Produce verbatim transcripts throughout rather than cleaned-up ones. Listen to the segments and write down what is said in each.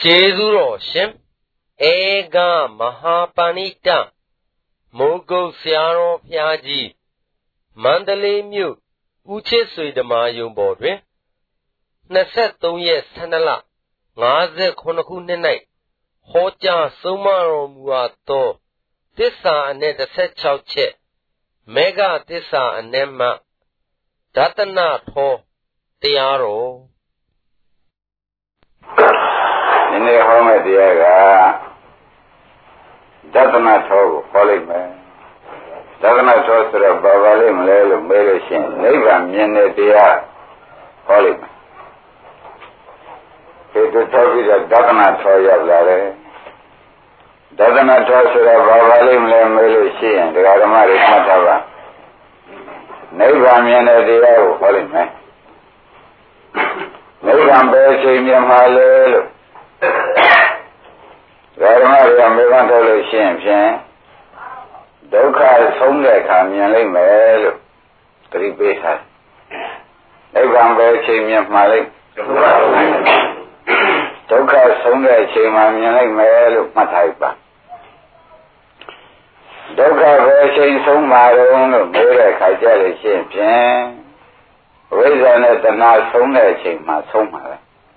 Jesuro Shim Ega Mahapanita Mogo Siaro Piaji Mandalay Mu Uche Suidama Yumbodre Naset Toye Sanala Naze Konakune Night Hoja Sumaro Muato Tissa and the set chauche Mega Tissa and Nema Datana Ho Tiaro In the home at the Aga Datana Togo, Polyman Datana Tostra Bavalim Lelo Medicine, Neva Mene Dia Polyman. It is a Datana Toya Lare Datana Tostra Bavalim Lelo Medicine, the Aramari Matava Neva Mene Dia Polyman Neva Medicine Yamalelo Aramari Amevanto Shin Doka Songa Kamian Melo, three bases. Evan Berchim Malik Doka Songa Chimamian Melo Mataipa Doka Berchim Somaron, Mura Kajali Champion, Reason at the Nas Songa Chima Soma.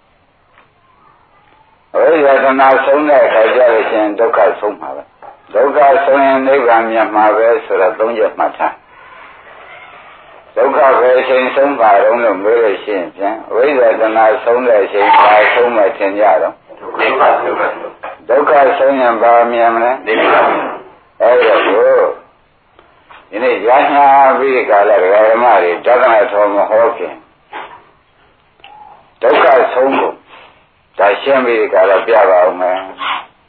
Reason at the Nas Songa Kajali Chin Doka Soma. Doka Soyan Nivamya Maves or a Donja Mata. Doka Veshin Sumba on the Murray Rather than I Sonda Shin by Soma Tenyaro. Doka Soyan Bamiamna. Oh, in a Yahna Vika like Ramari, Dagana Tom Hawking. Doka Songo. Dashem Vika Piava man.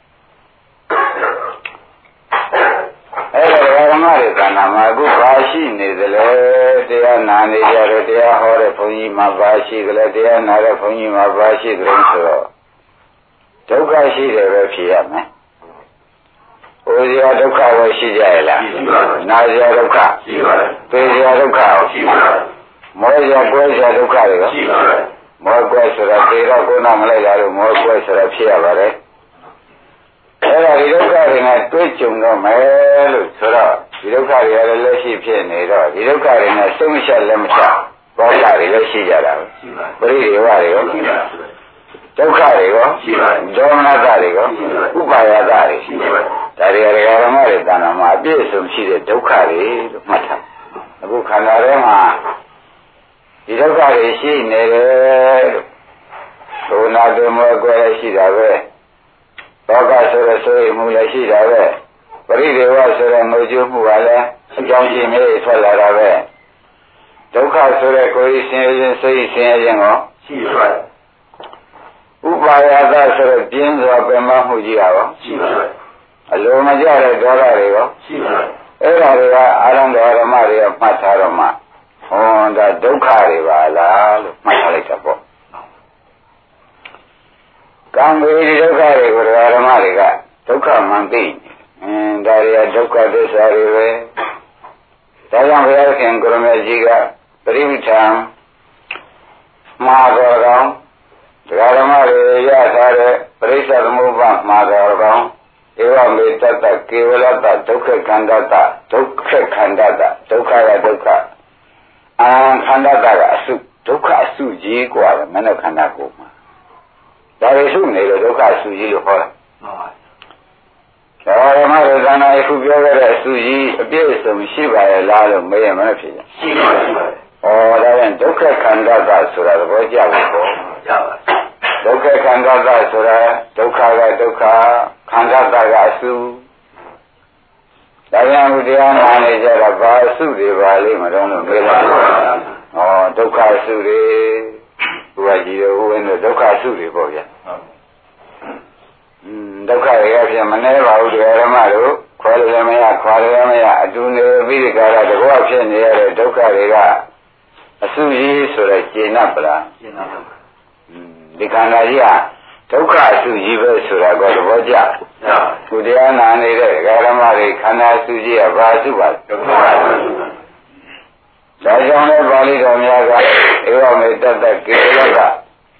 Magu Bashi Nidale, Dea Nani, Dea Hore Puni Mabashi, Gladia Nara Puni Mabashi, Granso. Tokashi, the Refiam. Ozia Doka was Shijala, Nazia Doka, Pezia Doka, Moja Goja Doka, more Gosa, Dera Gonamala, more Gosa, Piavare. Era Vidoka in a Twitchum no Mel, Sura. Vidoka had a lessy piano, Vidoka in a Sumisha Lemcha, Bokari, Leshijara, Brady Vario, Tokarigo, Domna Darigo, Upaya Dari, Daria Maritana, my besom, she did Tokari, Mata, Bukanarema, Vidokari, she never, so not the more where she dave, Boga Sura Soy Mulashi dave. Bride was a Moju Muala, Janji May Falarabe. Doka Sura Coisin, say Sayango. She is right. Upaya Sura Jins of Mahujiao. She is right. Aloma Jara Dorarigo. She is right. Era Aranda Maria Matarama. On the Dokari Vala, Matalitapo. Come with Dokari with Aramariga. Doka Mambini. And Daria Doka Desarive Dayan Verkin Gurumejiga, Privitam, Madorgam, Garamari Yasare, Prisa Muba, Madorgam, Eva Mitata, Kivalata, Doka Kandata, Doka Kandata, Doka Doka, and Kandata, Doka Suji, Guara, Manokanakuma. There is soon a Doka Suji Hora. Ramadana, if you ever Suji, appears to Shiva, a lot of Maya Murphy. Or then Doka Kandata Sura, Java. Doka Kandata Sura, Doka Doka, Kandata Su. Diana manager of Basu, the Valley, Madonna Mila. Oh, Doka Suri, who in the Doka Suri boy. Doka Yafia Maneva, the Aramaro, Qualamaya, Qualamaya, Aduna Vidicara, the Wapin, the Doka Riga, a Suji, so like Jinapra, the Canadia, Doka Suji, so I got a Voja, Kudiana, Garamari, Kana Suji, a Bazuba. Dajan Valley of Yaga, Eva made that Kiraga.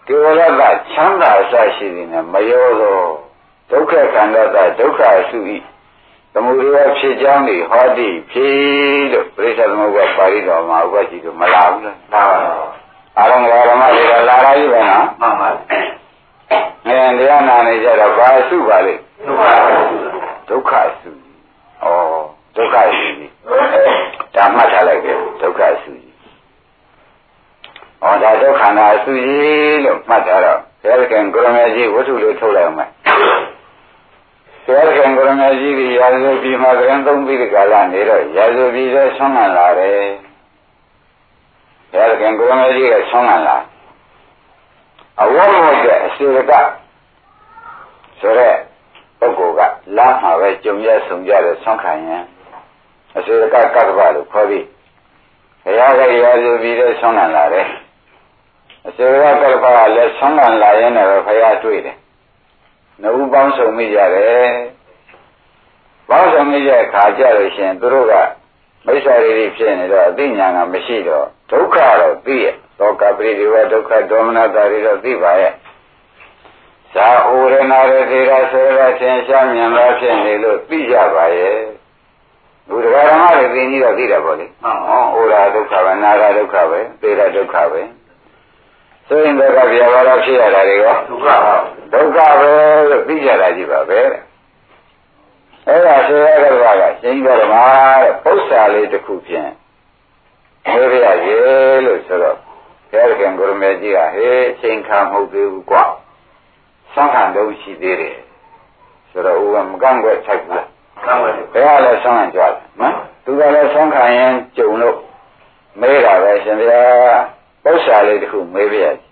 ကေဝလကချမ်းသာအစရှိသည်နဲ့မရောသောဒုက္ခခန္ဓာကဒုက္ခအစုဤသမုဒယဖြစ်ကြောင်းဤဟောတိဖြစ်လို့ပြိဿသမုပ္ပါပါဠိတော်မှာဥပ္ပစီတို့မလာဘူးလားလာပါဘူးအာရုံဓမ္မတွေကလာလာပြီပဲနော်မှန်ပါငယ်တရားနာနေကြတော့ဘာအစုပါလိမ့်ဒုက္ခအစုဩဒုက္ခအစုကြီးဒါမှတ်ထားလိုက်ကြဒုက္ခအစုကြီးဩဒါဒုက္ခနာအစုကြီးလို့မှတ်ထားတော့ဘုရားကံကိုရမေကြီးဝတ္ထုလေးထုတ်လိုက်အောင်မယ်ဘုရားကံကိုရမေကြီးကရာဇဝပြည်မှာကံသုံးပြီးဒီကာလနေတော့ရာဇဝပြည်လည်းဆွမ်းခံလာတယ်ဘုရားကံကိုရမေကြီးကဆွမ်းခံလာအဝတ်ဝတ်တဲ့အစေကဆိုတဲ့ပုဂ္ဂိုလ်ကလမ်းမှာပဲကြုံရဆုံကြတဲ့ဆွမ်းခံရင်အစေကကတ္တဗလို့ခေါ်ပြီးဘုရားကရာဇဝပြည်လည်းဆွမ်းခံလာတယ်အစေကကတ္တဗကလည်းဆွမ်းခံလာရင်လည်းဘုရားတွေ့တယ်နှုတ်ပေါင်းစုံမိကြတယ်ပေါင်းစုံမိတဲ့အခါကြလို့ရှိရင်သူတို့ကမိစ္ဆာရိတိဖြစ်နေတော့အသိဉာဏ်ကမရှိတော့ဒုက္ခတော့သိရဲ့သောကပရိဒီဝဒုက္ခဒေါမနတာတွေတော့သိပါရဲ့ဇာဩရဏရသေရဆေရသင်ရှားမြင်လာဖြစ်နေလို့သိကြပါရဲ့ဘုရားဓမ္မတွေသိကြီးတော့သိတယ်ပေါ့လေဟောဩရာဒုက္ခပဲနာရဒုက္ခပဲသေရဒုက္ခပဲဆိုရင်တော့ဗျာပါတော့ဖြစ်ရတာတွေရောဒုက္ခပါဒုက္ခပဲလို့သိကြတာကြီးပါပဲအဲ့ဒါဆိုရတဲ့ဘာကရှင်းကြတယ်မှာတဲ့ပု္ပ္ပာလေးတစ်ခုဖြင့်မေးရရေလို့ဆိုတော့ဘုရားကံကိုရမေကြီးကဟေးချိန်ခါမဟုတ်သေးဘူးကွာသံဃာလုံးရှိသေးတယ်ဆိုတော့ဦးကမကန့်ကွက်ထိုက်ဘူးလားကန့်ကွက်တယ်ဘယ်ကလဲသံဃာကြွားတယ်နော်သူကလည်းသံဃာရင်ကြုံလို့မေးတာပဲရှင်ဗျာပု္ပ္ပာလေးတစ်ခုမေးပြရစီ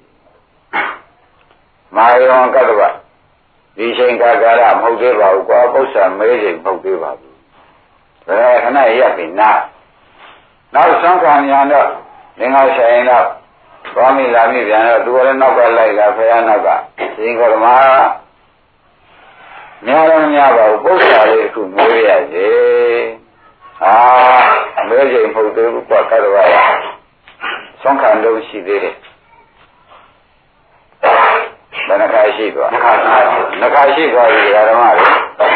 မာယောကတ္တဗဒီချိန်ကာကာလမဟုတ်သေးပါဘူးကွာပု္ပ္ပာမေးချိန်မဟုတ်သေးပါဘူးဘယ်ခဏရပ်ပြီနာနောက်သံဃာညာတော့ငင်္ဂဆိုင်တော့သွားမိလာမိပြန်တော့သူကလည်းနောက်ကလိုက်လာဖရာနောက်ကရှင်ကောဓမာများတော့များပါဘူးပု္ပ္ပာလေးတစ်ခုမေးရစီအာမေးချိန်မဟုတ်သေးဘူးကွာကတ္တဗသံဃာလုံးရှိသေးတယ်ဘယ်နှခါရှိသွားနှခါရှိသွားပြီဓမ္မတွေ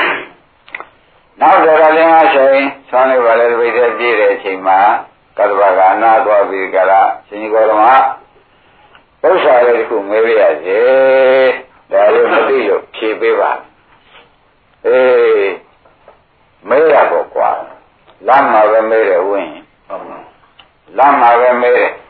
နောက်တော့လည်းအချိန်ဆောင်းလေးပါလေတပိတ်တည်းပြည့်တဲ့အချိန်မှာကတ္တဗကအနာသွားပြီးကြလားရှင်ကြီးကောဓမပု္ပ္ပာလေးတစ်ခုမေးပြရစေဒါလေးမသိလို့ဖြေပေးပါအေးမေးရပေါ့ကွာလမ်းမှာပဲမေးတယ်ဝင်လမ်းမှာပဲမေးတယ်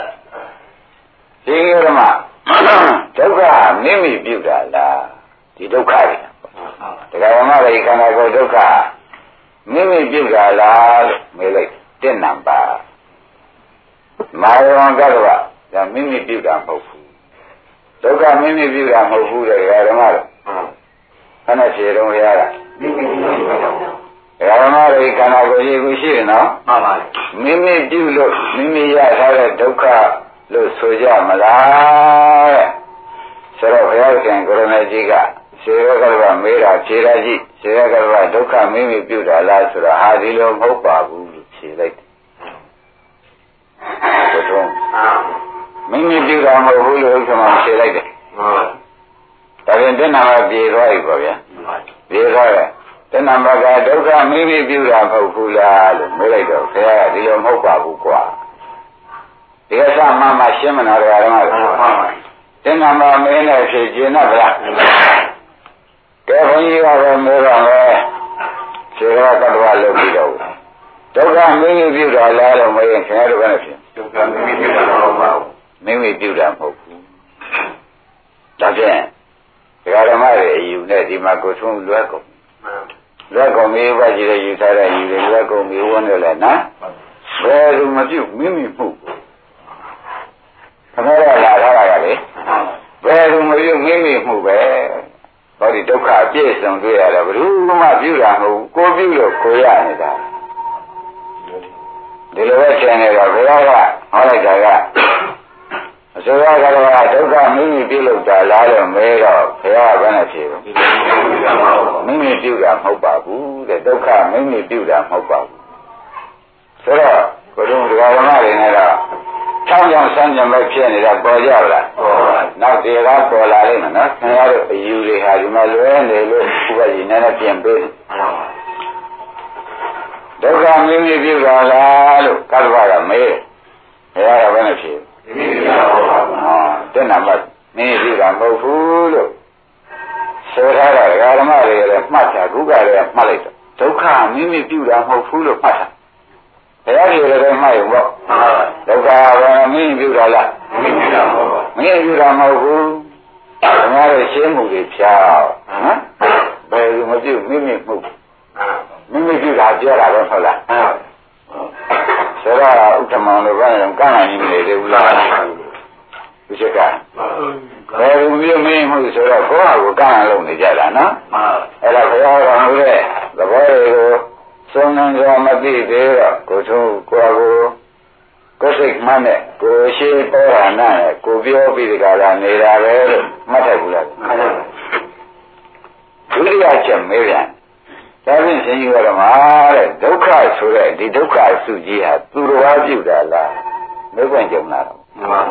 ရှင်ကြီးဓမ္မဒုက္ခမိမိပြုတာလားဒီဒုက္ခတွေတရားဓမ္မတွေခန္ဓာကိုယ်ဒုက္ခမိမိပြုတာလားလို့မေးလိုက်တဲ့နံပါတ်မာယောကတ္တဗဒါမိမိပြုတာမဟုတ်ဘူးဒုက္ခမိမိပြုတာမဟုတ်ဘူးတဲ့တရားဓမ္မတွေခဏဖြေတော့ရတာမိမိပြုတာတရားဓမ္မတွေခန္ဓာကိုယ်ရှိခုရှိတယ်နော်မှန်ပါမိမိပြုလို့မိမိရထားတဲ့ဒုက္ခလို့ဆိုကြမလားတဲ့ဆိုတော့ဘုရားရှင်ကိုရမေကြီးကစေရကတ္တဗမေးတာဖြေတာကြည့်စေရကတ္တဗဒုက္ခမိမိပြုတာလားဆိုတော့ဟာဒီလိုမဟုတ်ပါဘူးလို့ဖြေလိုက်တယ်ဘုထုံးမိမိပြုတာမဟုတ်ဘူးလို့ဥက္ကမဖြေလိုက်တယ်ဒါပြင်တဏ္ဍာကပြေသွားပြီပေါ့ဗျာပြေသွားတယ်တဏ္ဍာကဒုက္ခမိမိပြုတာမဟုတ်ဘူးလားလို့မေးလိုက်တော့ဘုရားကဒီလိုမဟုတ်ပါဘူးကွာဒီကစားမှမှရှင်းမနာကြရမှာတင်နာမမင်းနဲ့ဖြေကျင်တော့ဗလားကဲဘုန်းကြီးကပဲမေးတော့မယ်ခြေရကတ္တဝလုပ်ပြီးတော့ဒုက္ခမိမိပြုတာလားလို့မေးရင်ခင်ဗျားတို့ကလည်းဖြေဒုက္ခမိမိပြုတာမဟုတ်ပါဘူးမိမိပြုတာမဟုတ်ဘူးဒါဖြင့်ဒကာဓမ္မတွေအယူနဲ့ဒီမှာကိုထုံးလွဲကုန်လွဲကုန်ပြီးပါကြည့်ရယူထားတဲ့ယူတွေလွဲကုန်ပြီးဝန်းတယ်လေနော်ဘယ်လိုမပြုမိမိမှုခဏတော့လာထားတာကလေဘယ်လိုမပြုမိမိမှုပဲဟောဒီဒုက္ခအပြည့်စုံတွေ့ရတယ်ဘယ်သူမှပြုတာမဟုတ်ကိုပြုလို့ကိုရနေတာဒီလိုပဲထင်နေတော့ဘုရားကဟောလိုက်တာကအစိုးရကတော့ဒုက္ခမိမိပြုလို့တာလားလို့မဲတော့ဘုရားကဘယ်နဲ့ဖြေတော့မိမိပြုတာမဟုတ်ပါဘူးတဲ့ဒုက္ခမိမိပြုတာမဟုတ်ပါဘူးဆိုတော့ကိုယ်တို့ဒကာဓမ္မတွေနဲ့တော့ချောင်းချောင်းဆန်းကြံပဲဖြစ်နေတာပေါ်ကြလားနောက်ဒီကပေါ်လာလိမ့်မယ်နော်ခင်ဗျားတို့အယူတွေဟာဒီမှာလွဲနေလို့ဥပဒေနည်းနည်းပြင်ပေးဒုက္ခမင်းကြီးပြုတာလားလို့ကတ္တဝကမေးတယ်ဘုရားကဘယ်နဲ့ဖြေဟောတဲ့နာမမင်းကြီးပြုတာမဟုတ်ဘူးလို့ဆိုထားတာဓမ္မတွေလည်းမှတ်တာခုကလည်းမှတ်လိုက်တော့ဒုက္ခမင်းကြီးပြုတာမဟုတ်ဘူးလို့မှတ်တာဘုရားကြီးလည်းမှတ်ရုံပေါ့ဒုက္ခကမင်းကြီးပြုတာလားမင်းကြီးပြုတာမဟုတ်ဘူးမင်းကြီးပြုတာမဟုတ်ဘူးခင်ဗျားတို့ရှင်းမှုတွေဖြားနော်ဘယ်လိုမပြုမိမိမှုမိမိပြုတာပြောတာပဲဟုတ်လားဆိုတော့ဥက္ကမောင်တို့ကတော့ကန့်လာနေနေသေးဘူးလားဒီချက်ကဘယ်လိုမျိုးမင်းမှုဆိုတော့ကိုယ့်ဟာကိုကန့်လာလို့နေကြတာနော်အဲ့ဒါဘုရားတော်ဟိုတဲ့သဘောတွေကိုသုံးနှံစွာမသိသေးတော့ကိုထုံးကိုယ်ကိုကိုယ်စိတ်မှန်းနဲ့ကိုယ်ရှိပေါ်ရနာနဲ့ကိုပြောပြီးဒီကလာနေတာပဲလို့မှတ်ထိုက်ဘူးလားဒုတိယချက်မေးပြန်ဒါဖြင့်ရှင်ကြီးတော်မှာတဲ့ဒုက္ခဆိုတဲ့ဒီဒုက္ခအစုကြီးဟာသူတော်ဘာပြုတာလားမေးခွန်းကြုံလာတော့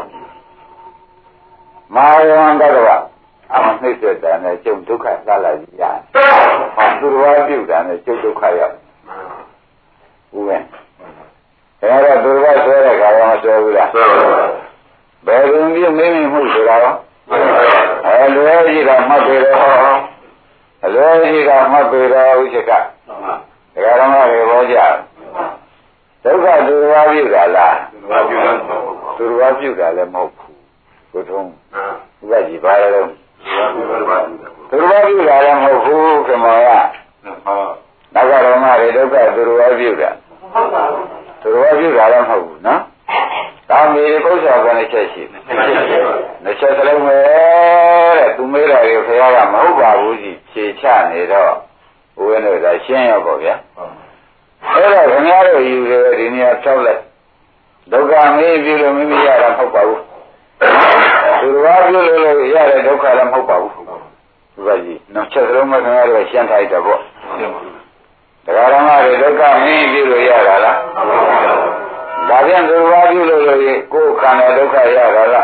မာယဝန္တတော်အမနှိမ့်သက်တာနဲ့ကျုပ်ဒုက္ခသလာကြီးရတယ်ဟောသူတော်ဘာပြုတာနဲ့ကျုပ်ဒုက္ခရောက်ဘူးပဲအဲ့တော့သူတော်ဘာဆွဲတဲ့ခါတော့မဆွဲဘူးလားဆွဲပါဘူးဘယ်လိုမျိုးမင်းမမှုဆိုတာရောအဲလွယ်ကြီးတော့မှတ်တယ်တော့အလွယ်ကြီးကမှတ်ပေတော်ဥစ္စာကဒကာဓမ္မတွေဘောကြဒုက္ခသူတော်ဘာပြုတာလားသူတော်ဘာပြုတာလည်းမဟုတ်ဘူးကိုထုံးဥပဒေဘာလဲတော့သူတော်ဘာပြုတာလည်းမဟုတ်ဘူးခမောရနောက်ကဓမ္မတွေဒုက္ခသူတော်ဘာပြုတာသူတော်ဘာပြုတာလည်းမဟုတ်ဘူးနော်ဒါမေပု္ပ္ပာကလည်းချက်ရှိတယ်နှစ်ချက်စလုံးပဲတဲ့သူမေးတာတွေခရားကမဟုတ်ပါဘူးကြီးဖြေချနေတော့ဘုရားတို့ကရှင်းရောပေါ့ဗျာအဲ့တော့ခင်ဗျားတို့ယူတယ်ဒီနေရာထောက်လိုက်ဒုက္ခမေးပြုလို့မိမိရတာမဟုတ်ပါဘူးသူတော်ပြုလို့ရတဲ့ဒုက္ခလည်းမဟုတ်ပါဘူးဒီပါကြီးနောက်ချက်စလုံးပဲခင်ဗျားတို့ရှင်းထားတယ်ပေါ့တရားဓမ္မတွေဒုက္ခမင်းပြုလို့ရတာလားဒါပြန်သူတော်ပြုလို့ကိုယ်ခန္ဓာဒုက္ခရတာလား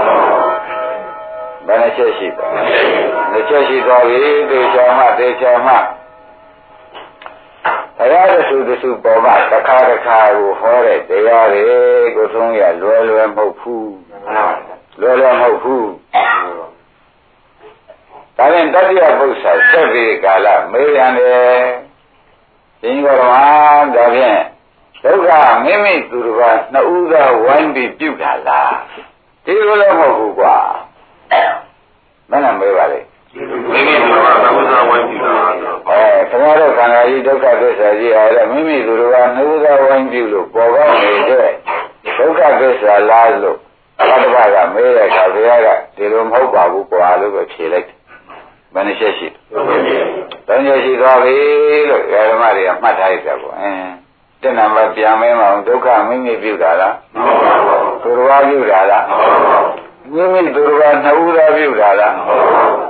ဘယ်နှချက်ရှိပါနှစ်ချက်ရှိသွားပြီသေချာမှသေချာမှတရားတစုတစုပေါ်မှာတစ်ခါတစ်ခါကိုဟောတဲ့တရားတွေကိုသုံးရလွယ်လွယ်မဟုတ်ဘူးလွယ်လွယ်မဟုတ်ဘူးဒါရင်တတိယပု္ပ္ပာဆက်ပြီးကာလမေးရတယ်ရှင်ဘောရမဒါဖြင့်ဒုက္ခမိမိသူတော်ဘာနှစ်ဦးသာဝိုင်းပြီးပြုတာလားဒီလိုလည်းမဟုတ်ဘူးကွာမနဲ့မေးပါလေမိမိသူတော်ဘာနှစ်ဦးသာဝိုင်းပြုတာအဲခင်ဗျားတို့ခန္ဓာကြီးဒုက္ခသစ္စာကြီးဟာလည်းမိမိသူတော်ဘာနှစ်ဦးသာဝိုင်းပြုလို့ပေါ်ပေါက်နေတဲ့ဒုက္ခသစ္စာလားလို့ဘုရားကမေးတဲ့အခါဘုရားကဒီလိုမဟုတ်ပါဘူးကွာလို့ပဲဖြေလိုက်ဘယ်နှချက်ရှိသုံးချက်ရှိသွားပြီလို့ဓမ္မတွေကမှတ်ထားရတာပေါ့အင်းတဲ့နာမပြန်မင်းမအောင်ဒုက္ခမိမိပြုတာလားမဟုတ်ပါဘူးသူတော်ဘာပြုတာလားမဟုတ်ပါဘူးမိမိသူတော်ဘာနှစ်ဦးသာပြုတာလားမဟုတ်ပါဘူး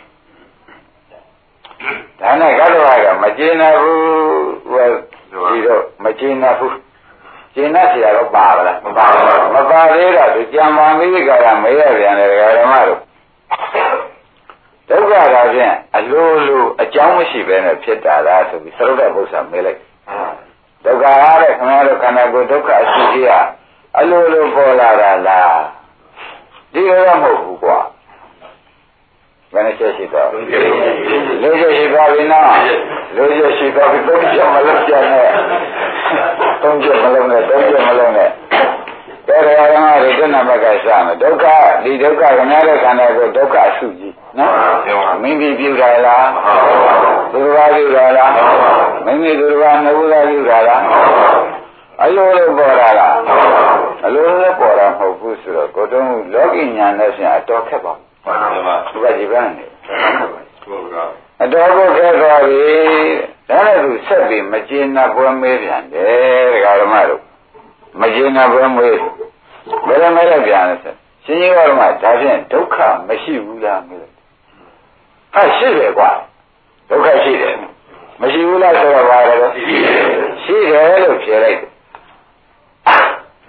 ဒါနဲ့ကတ္တဝါကမကျေနပ်ဘူးဟိုဒီတော့မကျေနပ်ဘူးကျေနပ်เสียတော့ပါလားမပါဘူးမပါသေးတော့သူကြံပါမိကကမေးရပြန်တယ်ဓမ္မတို့ဒုက္ခဒါဖြင့်အလိုလိုအကြောင်းမရှိဘဲနဲ့ဖြစ်တာလားဆိုပြီးသရုပ်တဲ့ပု္ပ္ပာမေးလိုက်ဒုက္ခရတဲ့ခင်ဗျားတို့ခန္ဓာကိုယ်ဒုက္ခအရှိကြီးကအလိုလိုပေါ်လာတာလားဒီလိုတော့မဟုတ်ဘူးကွာဘယ်နဲ့ချက်ရှိတော့လို့ချက်ရှိပါပြီနော်လို့ချက်ရှိပါပြီသုံးချက်မလုံးပြနဲ့သုံးချက်မလုံးနဲ့သုံးချက်မလုံးနဲ့တရားဓမ္မတွေတဏ္ဍမကစမယ်ဒုက္ခဒီဒုက္ခခင်ဗျားတို့ခန္ဓာကိုယ်ဒုက္ခအစုကြီးနော်မိမိပြုတာလားသူတော်ဘာပြုတာလားမိမိသူတော်ဘာနှစ်ဦးသာပြုတာလားအလိုလိုပေါ်တာလားအလိုလိုပေါ်တာမဟုတ်ဘူးဆိုတော့ကိုယ်တုံးလောကီညာနဲ့ဆိုရင်အတော်ခက်ပါဘူးဘုရားကြည်ပန်းနေအတော်ကိုခက်သွားပြီဒါနဲ့သူဆက်ပြီးမကျေနပ်ပွဲမေးပြန်တယ်ဒကာဓမ္မတို့မကျေနပ်ပွဲမေးဘယ်လိုမဲလိုက်ပြန်လဲဆိုရှင်ကြီးတော်ကဒါဖြင့်ဒုက္ခမရှိဘူးလားမေးလိုက်ဟာရှိတယ်ကွာဒုက္ခရှိတယ်မရှိဘူးလားဆိုတော့ဘာလဲရှိတယ်ရှိတယ်လို့ဖြေလိုက်တယ်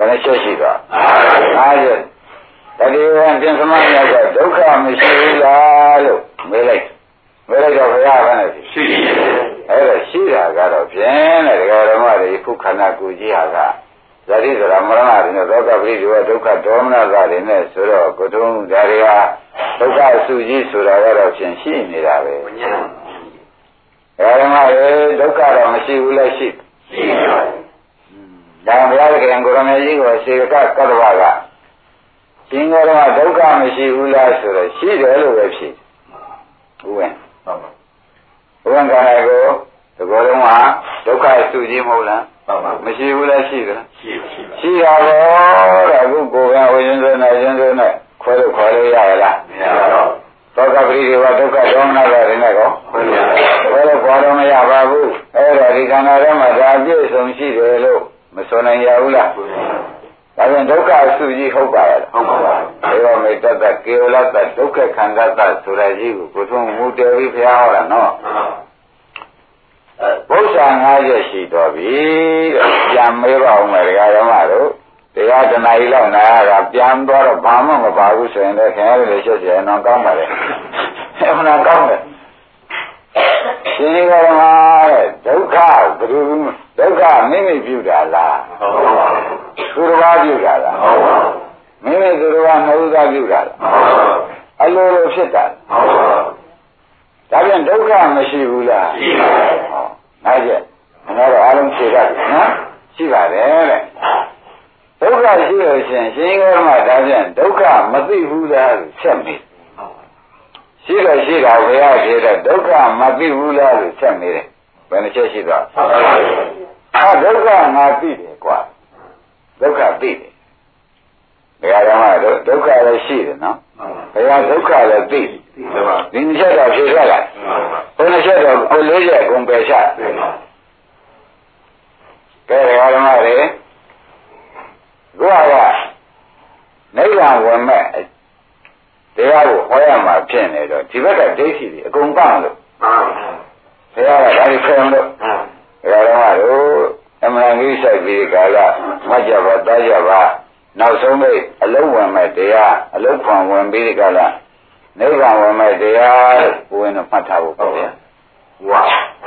ယ်နှချက်ရှိတော့ငါးချက်တတိယပြင်သမမြတ်ကဒုက္ခမရှိဘူးလားလို့မေးလိုက်မေးလိုက်တော့ဘုရားကလည်းရှိတယ်အဲ့ဒါရှိတာကတော့ဖြင့်တဲ့ဒကာဓမ္မတွေခုခန္ဓာကိုယ်ကြီးဟာကဇာတိဆိုတာမရဏတွေနဲ့ဒုက္ခပရိဒီဝဒုက္ခဒေါမနတာတွေနဲ့ဆိုတော့ကိုထုံးဒါတွေကဒုက္ခအစုကြီးဆိုတာကတော့ဖြင့်ရှိနေတာပဲဒကာဓမ္မတွေဒုက္ခတော့မရှိဘူးလားရှိရှိပါဘူးဒါဘုရားသခင်ကိုရမေကြီးကိုစေကကတ္တဝကရှင်တော်ကဒုက္ခမရှိဘူးလားဆိုတော့ရှိတယ်လို့ပဲဖြစ်ဥဝင်ဟုတ်ပါဥဝင်ကလည်းကိုဒီကောလုံးကဒုက္ခအစုကြီးမဟုတ်လားဟုတ်ပါမရှိဘူးလားရှိတယ်ရှိရှိရှိတာတော့တဲ့အခုကိုယ်ကဝိညာဉ်ဆိုနေရင်ဆိုနေခွဲလို့ခေါ်လို့ရရလားမရပါဘူးဒုက္ခပရိဒီဝဒုက္ခဒေါမနတာတွေနဲ့ကောခွဲလို့ခွဲလို့ခေါ်တော့မရပါဘူးအဲ့တော့ဒီခန္ဓာထဲမှာဒါအပြည့်စုံရှိတယ်လို့မဆိုနိုင်ရဘူးလားဒါပြန်ဒုက္ခအစုကြီးဟုတ်ပါရဲ့ဟုတ်ပါပါဒေဝမေတ္တတကေဝလတ္တဒုက္ခခန္ဓာတဆိုတဲ့ကြီးကိုကိုထုံးမူတယ်ပြီးဘုရားဟောတာနော်ဘုရားငါးရက်ရှိတော်ပြီတဲ့ပြန်မေးပါဦးမယ်ဒကာဓမ္မတို့တရားတဏှာကြီးလောက်နာရတာပြန်တော့ဘာမှမပါဘူးဆိုရင်လည်းခင်ဗျားတို့လည်းရှက်ရှက်အောင်ကောင်းပါလေအဲ့မနာကောင်းတယ်ရှင်ဒီကဓမ္မတဲ့ဒုက္ခဘယ်လိုဒုက္ခမိမိပြုတာလားဟုတ်ပါဘူးသူတော်ဘာပြုတာလားဟုတ်ပါဘူးမိမိသူတော်ဘာမဟုတ်တာပြုတာလားဟုတ်ပါဘူးအလိုလိုဖြစ်တာဟုတ်ပါဘူးဒါပြန်ဒုက္ခမရှိဘူးလားရှိပါဘူးဟောနားကျက်ငါတို့အားလုံးဖြေရတယ်နော်ရှိပါတယ်တဲ့ဒုက္ခရှိလို့ရှင်ရှင်ကောဓမ္မဒါပြန်ဒုက္ခမသိဘူးလားလို့ဆက်မိရှိတော့ရှိတာဘုရားဖြေတဲ့ဒုက္ခမသိဘူးလားလို့ဆက်မိတယ်ဘယ်နှချက်ရှိတော့အာဒုက္ခငါသိတယ်ကွာဒုက္ခသိတယ်ဘုရားဓမ္မတို့ဒုက္ခလည်းရှိတယ်နော်ဘုရားဒုက္ခလည်းသိတယ်ဒီနှစ်ချက်တော့ဖြေခဲ့လိုက်ဘယ်နှချက်တော့ဘယ်လေးချက်ကုန်ပယ်ချကဲဘုရားဓမ္မတွေကိုယ်ကနိဗ္ဗာန်ဝင်မဲ့တရားကိုဟောရမှာဖြစ်နေတော့ဒီဘက်ကဒိဋ္ဌိတွေအကုန်ကောင်းလို့ဘုရားကဒါတွေဖယ်အောင်လို့ဘုရားတော်တို့အမှန်ကြီးဆိုင်ပြီးကာလမကြပါတားကြပါနောက်ဆုံးမိတ်အလုံးဝင်မဲ့တရားအလုံးခွန်ဝင်ပြီးကာလနိဗ္ဗာန်ဝင်မဲ့တရားကိုဝင်တော့မှတ်ထားဖို့ပေါ့ဗျာဝါ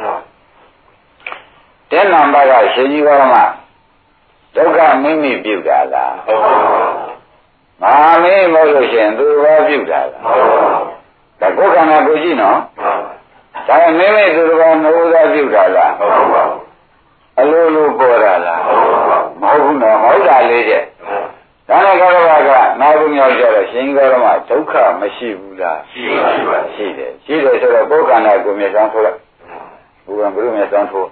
တဲ့နံပါတ်ကရှင်ကြီးကောမှာဒုက္ခမိမိပြုတာလားဟုတ်ပါဘူးမာမင်းမဟုတ်လို့ရှင်သူဘာပြုတာလားဒါကိုယ်ခန္ဓာကိုကြည့်နော်ဒါမင်းမေသူတော်မဟုတ်သာပြုတာလားဟုတ်ပါဘူးအလိုလိုပေါ်တာလားမဟုတ်ဘူးနော်မဟုတ်တာလေးချက်ဒါနဲ့ကောရဘကနာဘူးမြောက်ကြတော့ရှင်ကောရမဒုက္ခမရှိဘူးလားရှိပါရှိတယ်ရှိတယ်ဆိုတော့ကိုယ်ခန္ဓာကိုမျက်စောင်းထိုးလိုက်ဘုရားဘုရားမျက်စောင်းထိုး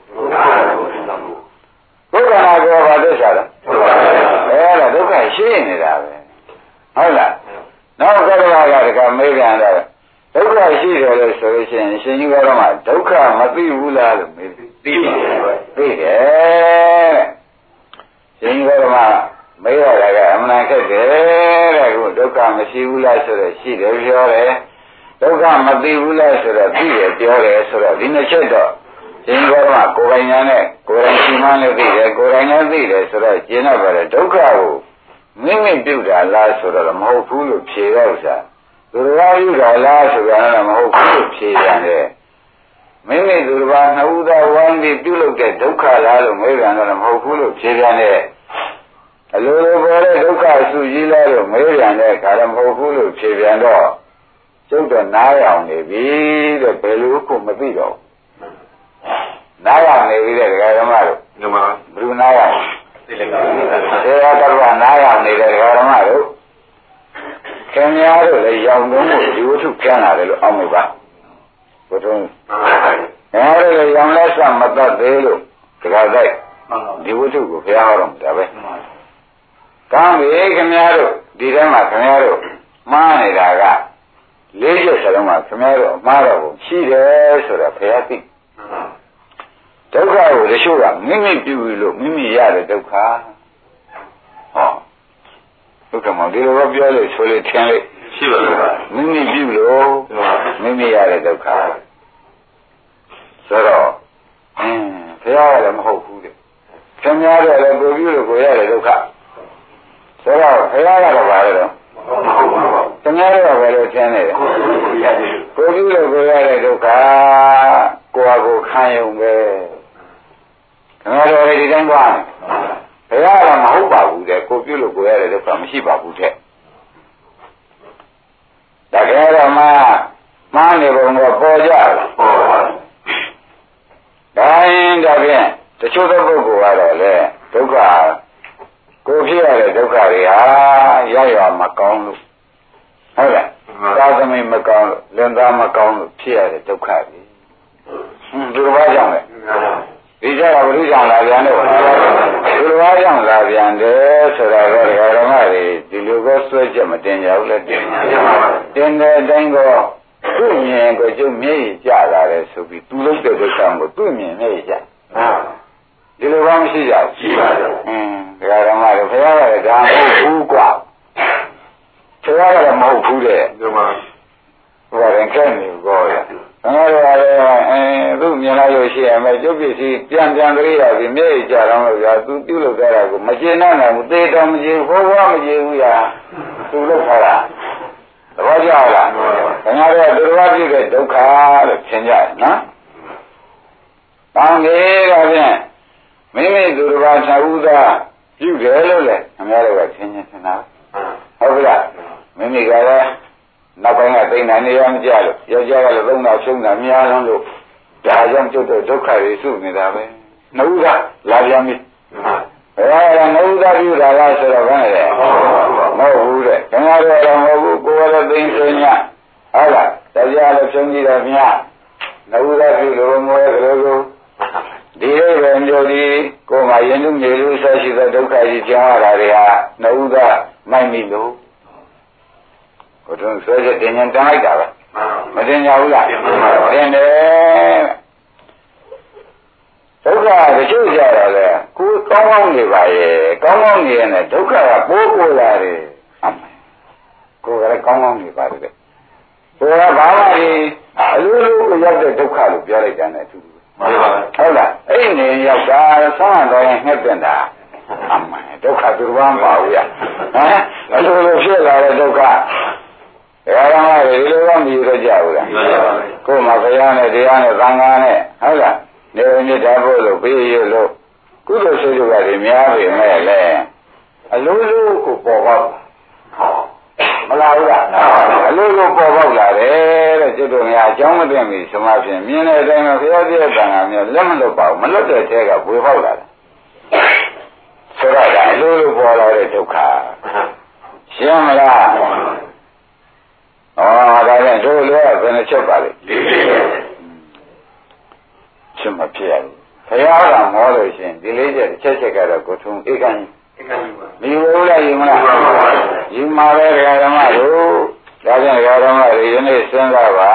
ဒုက္ခနာကိုဘာသစ္စာလဲအဲ့ဒါဒုက္ခရှိနေတာပဲဟုတ်လားနောက်ကတည်းကတကမေးပြန်တော့ဒုက္ခရှိတယ်လို့ဆိုလို့ရှိရင်ရှင်ကြီးကတော့မှဒုက္ခမသိဘူးလားလို့မေးသိတယ်သိတယ်ရှင်ကြီးကတော့မှမေးရတာကအမှန်ခက်တယ်တဲ့ခုဒုက္ခမရှိဘူးလားဆိုတော့ရှိတယ်ပြောတယ်ဒုက္ခမသိဘူးလားဆိုတော့သိတယ်ပြောတယ်ဆိုတော့ဒီနှစ်ချက်တော့ရှင်ဘောကကိုယ်ပိုင်ညာနဲ့ကိုယ်တိုင်ရှိမှလည်းသိတယ်ကိုယ်တိုင်လည်းသိတယ်ဆိုတော့ကျင်းတော့ပါတယ်ဒုက္ခကိုမိမိပြုတာလားဆိုတော့မဟုတ်ဘူးလို့ဖြေတော့ဥစ္စာသူတော်ပြုတာလားဆိုတော့မဟုတ်ဘူးလို့ဖြေရတယ်မိမိသူတော်နှစ်ဦးသာဝိုင်းပြီးပြုလုပ်တဲ့ဒုက္ခလားလို့မေးပြန်တော့မဟုတ်ဘူးလို့ဖြေရတယ်အလိုလိုပေါ်တဲ့ဒုက္ခအစုကြီးလားလို့မေးပြန်တဲ့အခါတော့မဟုတ်ဘူးလို့ဖြေပြန်တော့ကျုပ်တော့နားရအောင်နေပြီတဲ့ဘယ်လိုကိုမသိတော့နားရနေပြီတဲ့ဒကာဓမ္မတို့ဘယ်လိုနားရသိတယ်တရားတော်ကနားရနေတဲ့ဒကာဓမ္မတို့ခင်များတို့လည်းရောင်တုံးကိုဒီဝတ္ထုကျမ်းလာတယ်လို့အောက်မိပါဘုထုံးအဲဒါလည်းရောင်လက်စမတတ်သေးလို့ဒကာတိုက်ဒီဝတ္ထုကိုဘုရားဟောတော်မူတာပဲကောင်းပြီခင်များတို့ဒီထဲမှာခင်များတို့မှားနေတာကလေးချက်စလုံးကခင်ဗျားတို့အမှားတော့ရှိတယ်ဆိုတာဘုရားသိဒုက္ခကိုတချို့ကမိမိပြုလို့မိမိရတဲ့ဒုက္ခဟောဒုက္ခမှာဒီလိုပြောလို့ဆိုလို့ထင်လို့ရှိပါဘူးမိမိပြုလို့မိမိရတဲ့ဒုက္ခဆိုတော့အင်းဘုရားကလည်းမဟုတ်ဘူးတဲ့ခင်ဗျားတို့လည်းကိုပြုလို့ကိုရတဲ့ဒုက္ခဆိုတော့ဘုရားကတော့ပါတော့တကယ်တော့ဘယ်လိုထင်နေလဲကိုပြုလို့ကိုရတဲ့ဒုက္ခကိုယ်ကိုခံရုံပဲတကယ်တော့ဒီတိုင်းသွားဘုရားကမဟုတ်ပါဘူးတဲ့ကိုပြုလို့ကိုရတဲ့ဒုက္ခမရှိပါဘူးတဲ့တကယ်တော့မှမှားနေပုံတော့ပေါ်ကြတယ်ဒါရင်ဒါဖြင့်တချို့သောပုဂ္ဂိုလ်ကတော့လေဒုက္ခကိုဖြစ်ရတဲ့ဒုက္ခတွေဟာရရမကောင်းလို့ဟုတ်လားသာသမီမကောင်းလို့လင်သားမကောင်းလို့ဖြစ်ရတဲ့ဒုက္ခတွေဟွန်းဒီလိုပါကြောင့်လေဒီကြတာဘုရားကြောင့်လာပြန်တော့ဒီလိုပါကြောင့်လာပြန်တယ်ဆိုတာကဓမ္မတွေဒီလိုပဲဆွဲချက်မတင်ကြဘူးလေတင်ကြပါဘူးတင်တဲ့အတိုင်းတော့သူ့မြင်ကိုကျုပ်မျက်ရည်ကျလာတယ်ဆိုပြီးသူလုပ်တဲ့ဒုက္ခကိုသူ့မြင်မျက်ရည်ကျဒီလိုဘာမရှိကြဘူးရှိပါတယ်အင်းဓမ္မတွေဘုရားကလည်းဒါမဟုတ်ဘူးကွာဘုရားကလည်းမဟုတ်ဘူးတဲ့ဒီမှာဟိုရင်ခဲ့နေကောရဘုရားကလည်းအဲသူ့မြင်လိုက်လို့ရှိရင်မဲ့ကျုပ်ပစ္စည်းပြန်ပြန်ကြရပြီမျက်ရည်ကျတော့လို့ဗျာသူပြုလုပ်ကြတာကိုမကျေနပ်နိုင်ဘူးသေတော်မကျေဘူးဘုရားမကျေဘူးရာသူလုပ်ထားတာသဘောကျလားဘုရားကသူတော်ပြည့်တဲ့ဒုက္ခလို့သင်ကြတယ်နော်။တောင်းကြီးကဖြင့်မိမိသူတော်ဘာသာဥသာပြုတယ်လို့လေအများတွေကသင်ញသင်တာဟုတ်ကဲ့မိမိကလည်းနောက်ပိုင်းကသိနေနေရမကြလို့ယောက်ျားကလည်းသုံးတော့ရှုံးတာများလုံးလို့ဒါကြောင့်ကျုပ်တို့ဒုက္ခတွေစုနေတာပဲ။နှုတ်ကလာပြန်ပြီ။ဘယ်ဟာကနှုတ်သားပြုတာလားဆိုတော့ဘယ်နဲ့လဲမဟုတ်ဘူးတဲ့ခင်ဗျားတို့တော့မဟုတ်ဘူးကိုယ်ကတော့သိသိညဟုတ်လားတရားလည်းဖြုံးကြည့်တာများနှုတ်သားပြုလို့မဟုတ်ကြလို့ဒီလိုပဲမျိုးဒီကိုယ်မှာယဉ်သူမြေလူဆက်ရှိတဲ့ဒုက္ခကြီးကြောင်းရတာတွေဟာနှုတ်သားမိုက်မိလို့ကိုယ်တို့ဆွဲချက်တင်ရင်တန်းလိုက်တာပဲမတင်ကြဘူးလားတင်တယ်ဒုက္ခတချို့ကြတော့လေကိုယ်ကောင်းကောင်းနေပါရဲ့ကောင်းကောင်းနေရင်လည်းဒုက္ခကပိုးပိုးလာတယ်ကိုယ်ကလည်းကောင်းကောင်းနေပါတယ်ကိုယ်ကဘာမှဒီအလိုလိုကိုရောက်တဲ့ဒုက္ခလို့ပြောလိုက်တယ်အထူးဟုတ်လားအဲ့နေရောက်တာဆောင်းတော်ရင်ငှက်ပြန်တာအမှန်ဒုက္ခသူတော်ဘာဘူးရဟမ်အလိုလိုဖြစ်လာတဲ့ဒုက္ခဒါကမှဒီလိုကမြည်ရကြဘူးလားကိုယ်မှာဘုရားနဲ့တရားနဲ့သံဃာနဲ့ဟုတ်လားနေမြတ်တာဖို့လို့ပြေးရလို့ကုသိုလ်ဆိုကြတယ်များပြီမဲ့လေအလိုလိုကိုပေါ်ပေါက်မလားဘူးလားအလိုလိုပေါ်ပေါက်လာတယ်တဲ့ကျွတ်တို့များအကြောင်းမသိမိသမားဖြင့်မြင်တဲ့အတိုင်းပဲဘုရားပြည့်တဲ့သံဃာများလက်မလွတ်ပါဘူးမလွတ်တဲ့ထဲကဝေပေါက်လာတယ်ဆိုတော့အလိုလိုပေါ်လာတဲ့ဒုက္ခရှင်းမလားဩဒါကြောင့်တို့လည်းဘယ်နှချက်ပါလဲလေးချက်ရှင်မဖြစ်ရဘူးဘုရားကမောလို့ရှင်ဒီလေးချက်တစ်ချက်ချက်ကတော့ကိုထုံဧကန်ဧကန်ပါမယူဘူးလားယူမလားယူမှာပဲဓမ္မတို့ဒါကြောင့်ဓမ္မတွေယနေ့စဉ်းစားပါ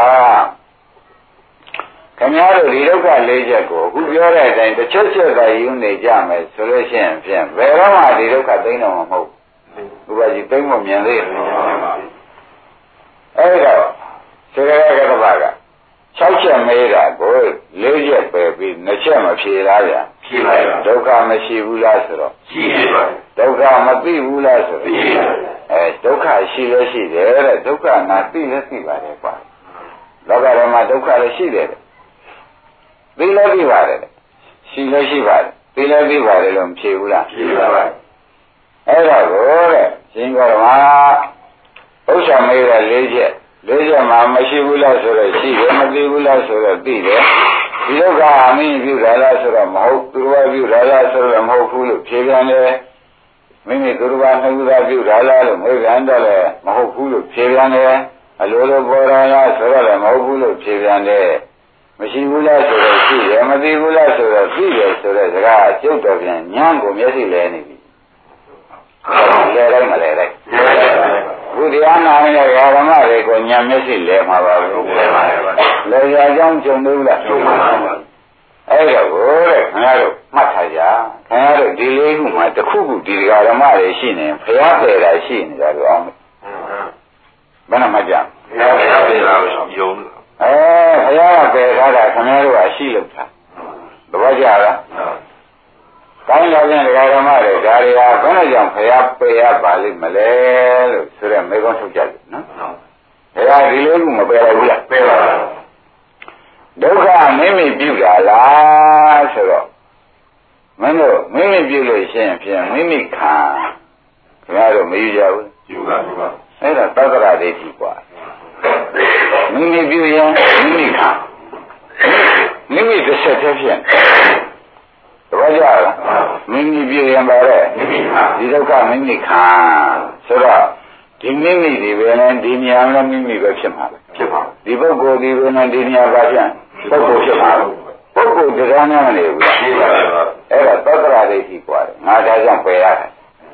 ခင်ဗျားတို့ဒီဒုက္ခလေးချက်ကိုအခုပြောတဲ့အတိုင်းတစ်ချက်ချက်သာယူနေကြမယ်ဆိုလို့ရှိရင်ဖြင့်ဘယ်တော့မှဒီဒုက္ခသိမ်းတော့မှာမဟုတ်ဘူးဘုရားကြီးသိမ်းဖို့မြင်သေးတယ်အဲ့တော့စေရကတပါက၆ချက်မေးတာကို၄ချက်ပဲပြီးနှစ်ချက်မဖြေလားဗျာဖြေပါပါဒုက္ခမရှိဘူးလားဆိုတော့ရှိပါဒုက္ခမသိဘူးလားဆိုတော့ရှိပါအဲဒုက္ခရှိလို့ရှိတယ်တဲ့ဒုက္ခနာသိလည်းသိပါတယ်ကွာလောကထဲမှာဒုက္ခလည်းရှိတယ်သိလည်းသိပါတယ်ရှိလည်းရှိပါတယ်သိလည်းသိပါတယ်လို့မဖြေဘူးလားဖြေပါပါအဲ့တော့ကိုတဲ့ရှင်ကောဓမ္မဥစ္စာမေးတဲ့၄ချက်လေးချက်မှမရှိဘူးလားဆိုတော့ရှိတယ်မသိဘူးလားဆိုတော့သိတယ်ဒီဒုက္ခအမင်းပြုတာလားဆိုတော့မဟုတ်သူတော်ပြုတာလားဆိုတော့မဟုတ်ဘူးလို့ဖြေပြန်တယ်မိမိသူတော်နှုတ်သားပြုတာလားလို့မေးပြန်တော့လည်းမဟုတ်ဘူးလို့ဖြေပြန်တယ်အလိုလိုပေါ်တာလားဆိုတော့လည်းမဟုတ်ဘူးလို့ဖြေပြန်တယ်မရှိဘူးလားဆိုတော့ရှိတယ်မသိဘူးလားဆိုတော့သိတယ်ဆိုတဲ့စကားကျုပ်တော်ပြန်ညံကိုမျက်စိလဲနေပြီလဲလိုက်မလဲလိုက်ဘုရားနာနဲ့ဓမ္မတွေကိုညံမျက်စိလဲမှာပါဘူးလဲရကြောင်းကြုံလို့လားကြုံပါပါအဲ့တော့ကိုတဲ့ခင်ဗျားတို့မှတ်ထားကြခင်ဗျားတို့ဒီလေးခုမှာတစ်ခုခုဒီဓမ္မတွေရှိနေဘုရားပယ်တာရှိနေတာလို့အောင်ဘယ်နှမှကြဘုရားပယ်တာယုံအဲဘုရားကပယ်ထားတာခင်ဗျားတို့ကရှိလို့ထားသဘောကျလားကောင်းလာပြန်တရားဓမ္မတွေဒါတွေဟာဘယ်နဲ့ကြောင့်ဖျားပယ်ရပါလိမ့်မလဲလို့ဆိုတဲ့မေကွန်းထုတ်ကြတယ်နော်။ဒါကဒီလိုကမပယ်ရဘူးလားပယ်ပါဒုက္ခမိမိပြုတာလားဆိုတော့မင်းတို့မိမိပြုလို့ရှိရင်ဖြင့်မိမိခံခင်ဗျားတို့မယူကြဘူးယူပါယူပါအဲ့ဒါသက္ကရာဒိဋ္ဌိกว่าမိမိပြုရင်မိမိခံမိမိတစ်ဆက်တည်းဖြင့်တပည့်ကြလားမိမိပြုရင်ပါတဲ့ဒီဒုက္ခမိမိခံဆိုတော့ဒီမိမိဒီပဲနဲ့ဒီနေရာနဲ့မိမိပဲဖြစ်မှာပဲဖြစ်ပါဒီပုဂ္ဂိုလ်ဒီပဲနဲ့ဒီနေရာပါဖြင့်ပုဂ္ဂိုလ်ဖြစ်မှာပုဂ္ဂိုလ်တရားနဲ့မနေဘူးဖြစ်ပါပါအဲ့ဒါသက္ကရာဒိဋ္ဌိกว่าတယ်ငါဒါကြောင့်ပယ်ရတယ်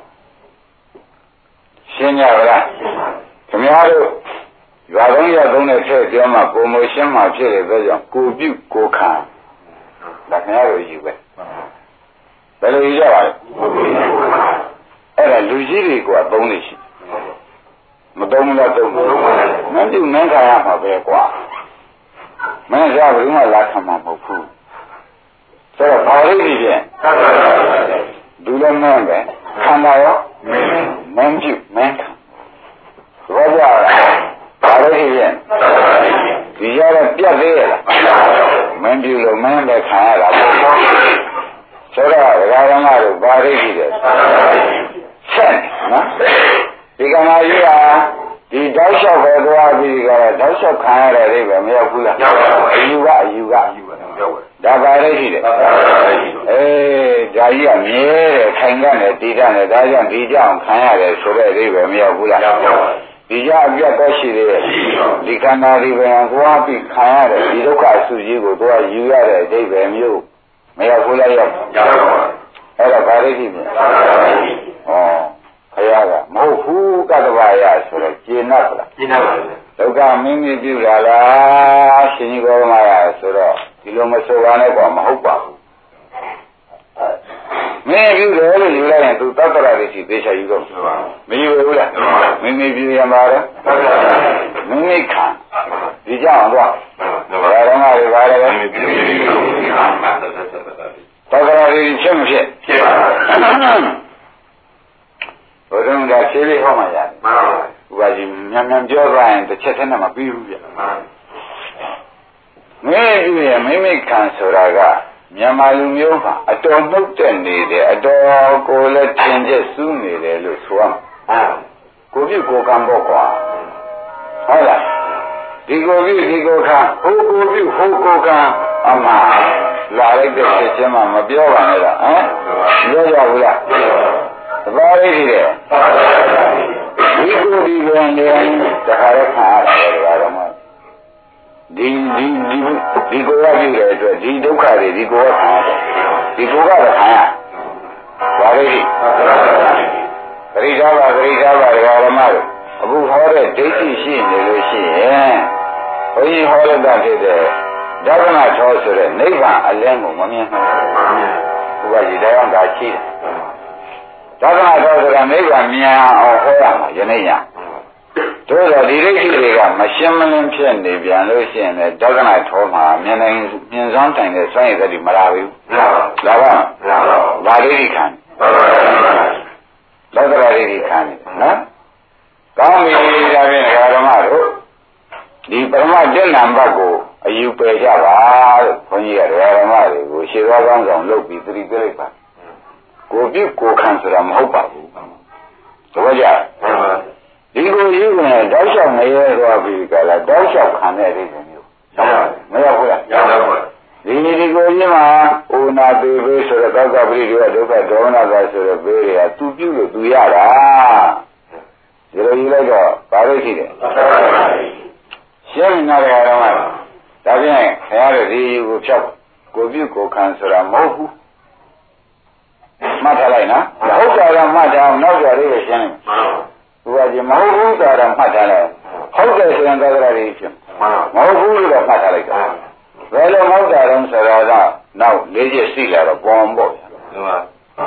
ရှင်းကြပါလားခင်ဗျားတို့ရွာသုံးရသုံးတဲ့ထည့်ပြောမှပုံမရှင်းမှဖြစ်တဲ့အတွက်ကြောင့်ကိုပြုကိုခံဒါခင်ဗျားတို့ယူပဲဘယ်လိုယူကြပါလဲအဲ့ဒါလူကြီးတွေကသုံးနေရှိမသုံးလားသုံးလို့မပြုမင်းခံရမှာပဲကွာမင်းကဘယ်သူမှလာခံမှာမဟုတ်ဘူးဆိုတော့ဘာလို့ဒီဖြင့်ဒုလည်းမင်းပဲခန္ဓာရောမင်းမင်းပြုမင်းခံဘောကြဘာလို့ဒီဖြင့်ဒီရတော့ပြတ်သေးရလားမင်းပြုလို့မင်းပဲခံရတာပေါ့ဆိုတော့ဒကာရမတို့ဘာလို့ဒီလဲဆက်နော်ဒီကမာကြီးကဒီတောက်လျှောက်ပဲသွားပြီးကြတော့တောက်လျှောက်ခံရတဲ့အိဗယ်မရောက်ဘူးလားအယူကအယူကအယူကဒါပါလေရှိတယ်အေးဒါကြီးကမြဲတယ်ခိုင်ကနေတည်တတ်တယ်ဒါကြောင့်ဒီကြောင့်ခံရတယ်ဆိုတဲ့အိဗယ်မရောက်ဘူးလားဒီကြောင့်အပြတ်တော့ရှိသေးတယ်ဒီခန္ဓာဒီပဲကိုယ်ပြီးခံရတဲ့ဒီဒုက္ခအစုကြီးကိုသွားယူရတဲ့အိဗယ်မျိုးမရောက်ဘူးလားရောက်အဲ့ဒါဘာလေရှိမလဲဩခရကမဟုတ်ဘူးကတ္တဝါရဆိုတော့ကျေနပ်လားကျေနပ်ပါဘူးဒုက္ခမိမိပြုလာလားရှင်ကြီးဘောရမရဆိုတော့ဒီလိုမဆိုပါနဲ့ကွာမဟုတ်ပါဘူးမင်းပြုတယ်လို့ယူလိုက်ရင်သူသတ္တရတွေရှိသေချာယူတော့မယူဘူးလားမိမိပြုရင်ပါတော့မိမိခံဒီကြောင့်တော့ဘာရမတွေပါလဲမိမိပြုရင်ခံသတ္တရတွေဖြစ်မဖြစ်ဖြစ်ပါဘုရားကခြေလေးဟောမှရတယ်မှန်ပါပါဥပဒေမြန်မြန်ပြောသွားရင်တစ်ချက်တည်းနဲ့မပြီးဘူးဗျမှန်ပါမင်းဥရဲ့မိမိခံဆိုတာကမြန်မာလူမျိုးမှာအတော်နှုတ်တက်နေတယ်အတော်ကိုလည်းထင်ကျက်စူးနေတယ်လို့ဆိုရမှာအာကိုပြုကိုကံပေါ့ကွာဟုတ်လားဒီကိုပြုဒီကိုခံဟိုကိုပြုဟိုကိုခံအမှလာလိုက်တဲ့ချက်ချင်းမှမပြောပါနဲ့လားဟမ်ပြောကြဘူးလားသဘာဝရှိတယ်ဒီကိုဒီကံလည်းတခါတော့ခံရတယ်ဒါကတော့ဒီဒီဒီဒီကိုရပြီတဲ့အတွက်ဒီဒုက္ခတွေဒီကိုရခံရတယ်ဒီကိုကတော့ခံရဘာလို့ဒီပရိသဘာပရိသဘာဓမ္မတို့အခုဟောတဲ့ဒိဋ္ဌိရှိနေလို့ရှိရင်ဘုန်းကြီးဟောရတာဖြစ်တဲ့ဒသနာထောဆိုတဲ့နိဗ္ဗာန်အလင်းကိုမမြင်ဘူးဘုရားကြီးတရားဒါရှိတယ်ဒသနာထောဆိုတာနိဗ္ဗာန်မြင်အောင်ဟောရမှာယနေ့ညတို့တော့ဒီဒိဋ္ဌိတွေကမရှင်းမလင်းဖြစ်နေပြန်လို့ရှိရင်လည်းဒသနာထောမှာမြင်နိုင်မြင်ဆောင်တိုင်တဲ့စွမ်းရည်တွေမလာဘူးလာပါမလားဘာဒိဋ္ဌိခံဒသနာဒိဋ္ဌိခံနော်ကောင်းပြီဒါဖြင့်ဓမ္မတို့ဒီပရမတ္တနံပါတ်ကိုအယူပယ်ကြပါလို့ခွန်ကြီးကဓမ္မတွေကိုရှင်းသွားကောင်းဆောင်လုပ်ပြီးသတိပြလိုက်ပါကိုပြုကိုခံဆိုတာမဟုတ်ပါဘူးတပည့်ကြဒီကိုယူနေတောက်လျှောက်နေရတော့ပြီကလားတောက်လျှောက်ခံတဲ့အိမ်မျိုးမရောက်ဘူးလားရောက်ပါဘူးဒီဒီကိုကြီးမှာအိုနာပေပေဆိုတော့သောကပရိဒေဝဒုက္ခဒေါမနသာဆိုတော့ဘေးတွေကသူပြုလို့သူရတာဒီလိုယူလိုက်တော့ဘာလို့ရှိတယ်ရှင်းနေတယ်ဓမ္မဒါဖြင့်ခရရဒီကိုဖြောက်ကိုပြုကိုခံဆိုတာမဟုတ်ဘူးမှတ်ထားလိုက်နော်ဟုတ်ကြတော့မှတ်ကြအောင်နောက်ကြလေးကိုရှင်းလိုက်ဘုရားကြီးမဟုတ်ဘူးဆိုတာမှတ်ထားလိုက်ဟုတ်တယ်ဆိုရင်သက္ကရာကြီးဖြစ်မဟုတ်ဘူးလို့မှတ်ထားလိုက်တာဘယ်လိုမဟုတ်တာလဲဆိုတော့နောက်လေးချက်ရှိလာတော့ပေါ်ပေါ့ဗျာဟုတ်ပါ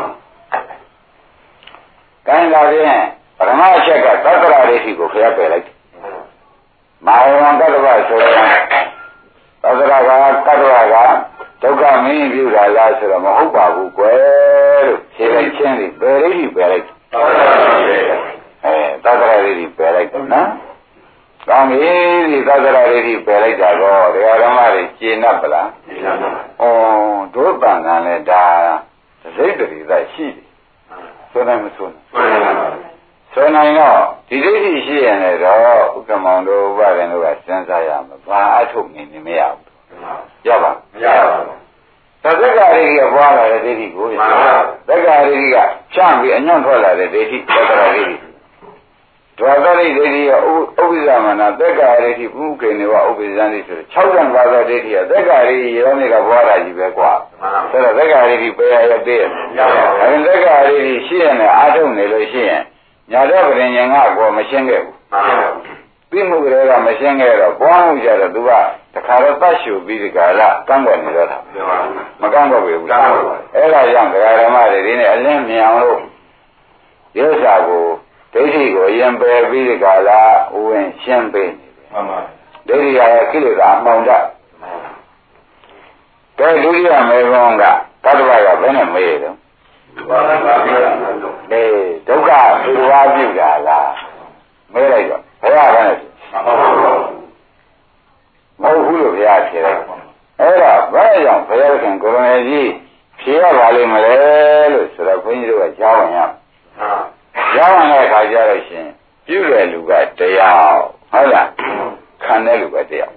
ကိုင်းလာရင်ပရမအချက်ကသက္ကရာကြီးကိုခရပယ်လိုက်မဟာဝံကတ္တဝဆိုရင်သက္ကရာကကတ္တဝကဒုက္ခမင်းပြုတာလားဆိုတော့မဟုတ်ပါဘူးကွယ်ခြေလိုက်ချင်းလေးပယ်ရိတိပယ်လိုက်အဲသတ္တရရိတိပယ်လိုက်နော်ကောင်းပြီဒီသတ္တရရိတိပယ်လိုက်တာတော့ဒကာဓမ္မတွေရှင်း납ပလားရှင်း납ပါဩတို့တန်ခံလဲဒါစိတ်တည်းသာရှိတယ်ဆိုနိုင်မဆိုနိုင်ဆိုနိုင်တော့ဒီဒိဋ္ဌိရှိရင်လည်းတော့ဥက္ကမောင်တို့ဥပါရင်တို့ကစဉ်းစားရမှာဘာအထုတ်နေနေမရဘူးရပါမရပါဘူးသက္ကရာရိကပွားလာတဲ့ဒိဋ္ဌိကိုသက္ကရာရိကဖြန့်ပြီးအညွန့်ထွက်လာတဲ့ဒိဋ္ဌိသက္ကရာရိဒွါသရိဒိဋ္ဌိကဥပ္ပဇာမနာသက္ကရာရိဘုခေနေဝဥပ္ပဇံတိဆိုတော့၆တန်ပါးသောဒိဋ္ဌိကသက္ကရာရိရောနေကပွားလာကြီးပဲကွာဆိုတော့သက္ကရာရိပယ်ရတဲ့အဲဒီသက္ကရာရိရှိရင်လည်းအာထုတ်နေလို့ရှိရင်ညာတော့ပရင်ဉာဏ်ကကောမရှင်းခဲ့ဘူးပြီးမှုကလေးကမရှင်းခဲ့တော့ပွားမှုကြတော့သူကတခါတော့တတ်ရှုပြီးဒီကလာကန့်ကွက်နေတော့တာမကန့်ကွက်ဘူးလားအဲ့ဒါကြောင့်ဒကာဓမ္မတွေဒီနေ့အလင်းမြင်အောင်လို့ဒီဥစ္စာကိုဒိဋ္ဌိကိုရင်ပယ်ပြီးဒီကလာဝင်ရှင်းပေးနေတယ်မှန်ပါဒိဋ္ဌိရရဲ့ကိလေသာအမှောင်တတ်ကဲဒုတိယမေဘုံကသတ္တဝါကဘယ်နဲ့မေးတော့အေးဒုက္ခသူဝါပြုတာလားမေးလိုက်တော့ဘယ်ရပါလဲမဟုတ်ဘူးလို့ဘုရားဖြေလိုက်အဲ့ဒါဘာကြောင့်ဘုရားခင်ကိုရမေကြီးဖြေရပါလိမ့်မလဲလို့ဆိုတော့ဘုန်းကြီးတို့ကကြားဝင်ရကြားဝင်တဲ့အခါကျတော့ရှင်ပြုတဲ့လူကတရားဟုတ်လားခံတဲ့လူကတရား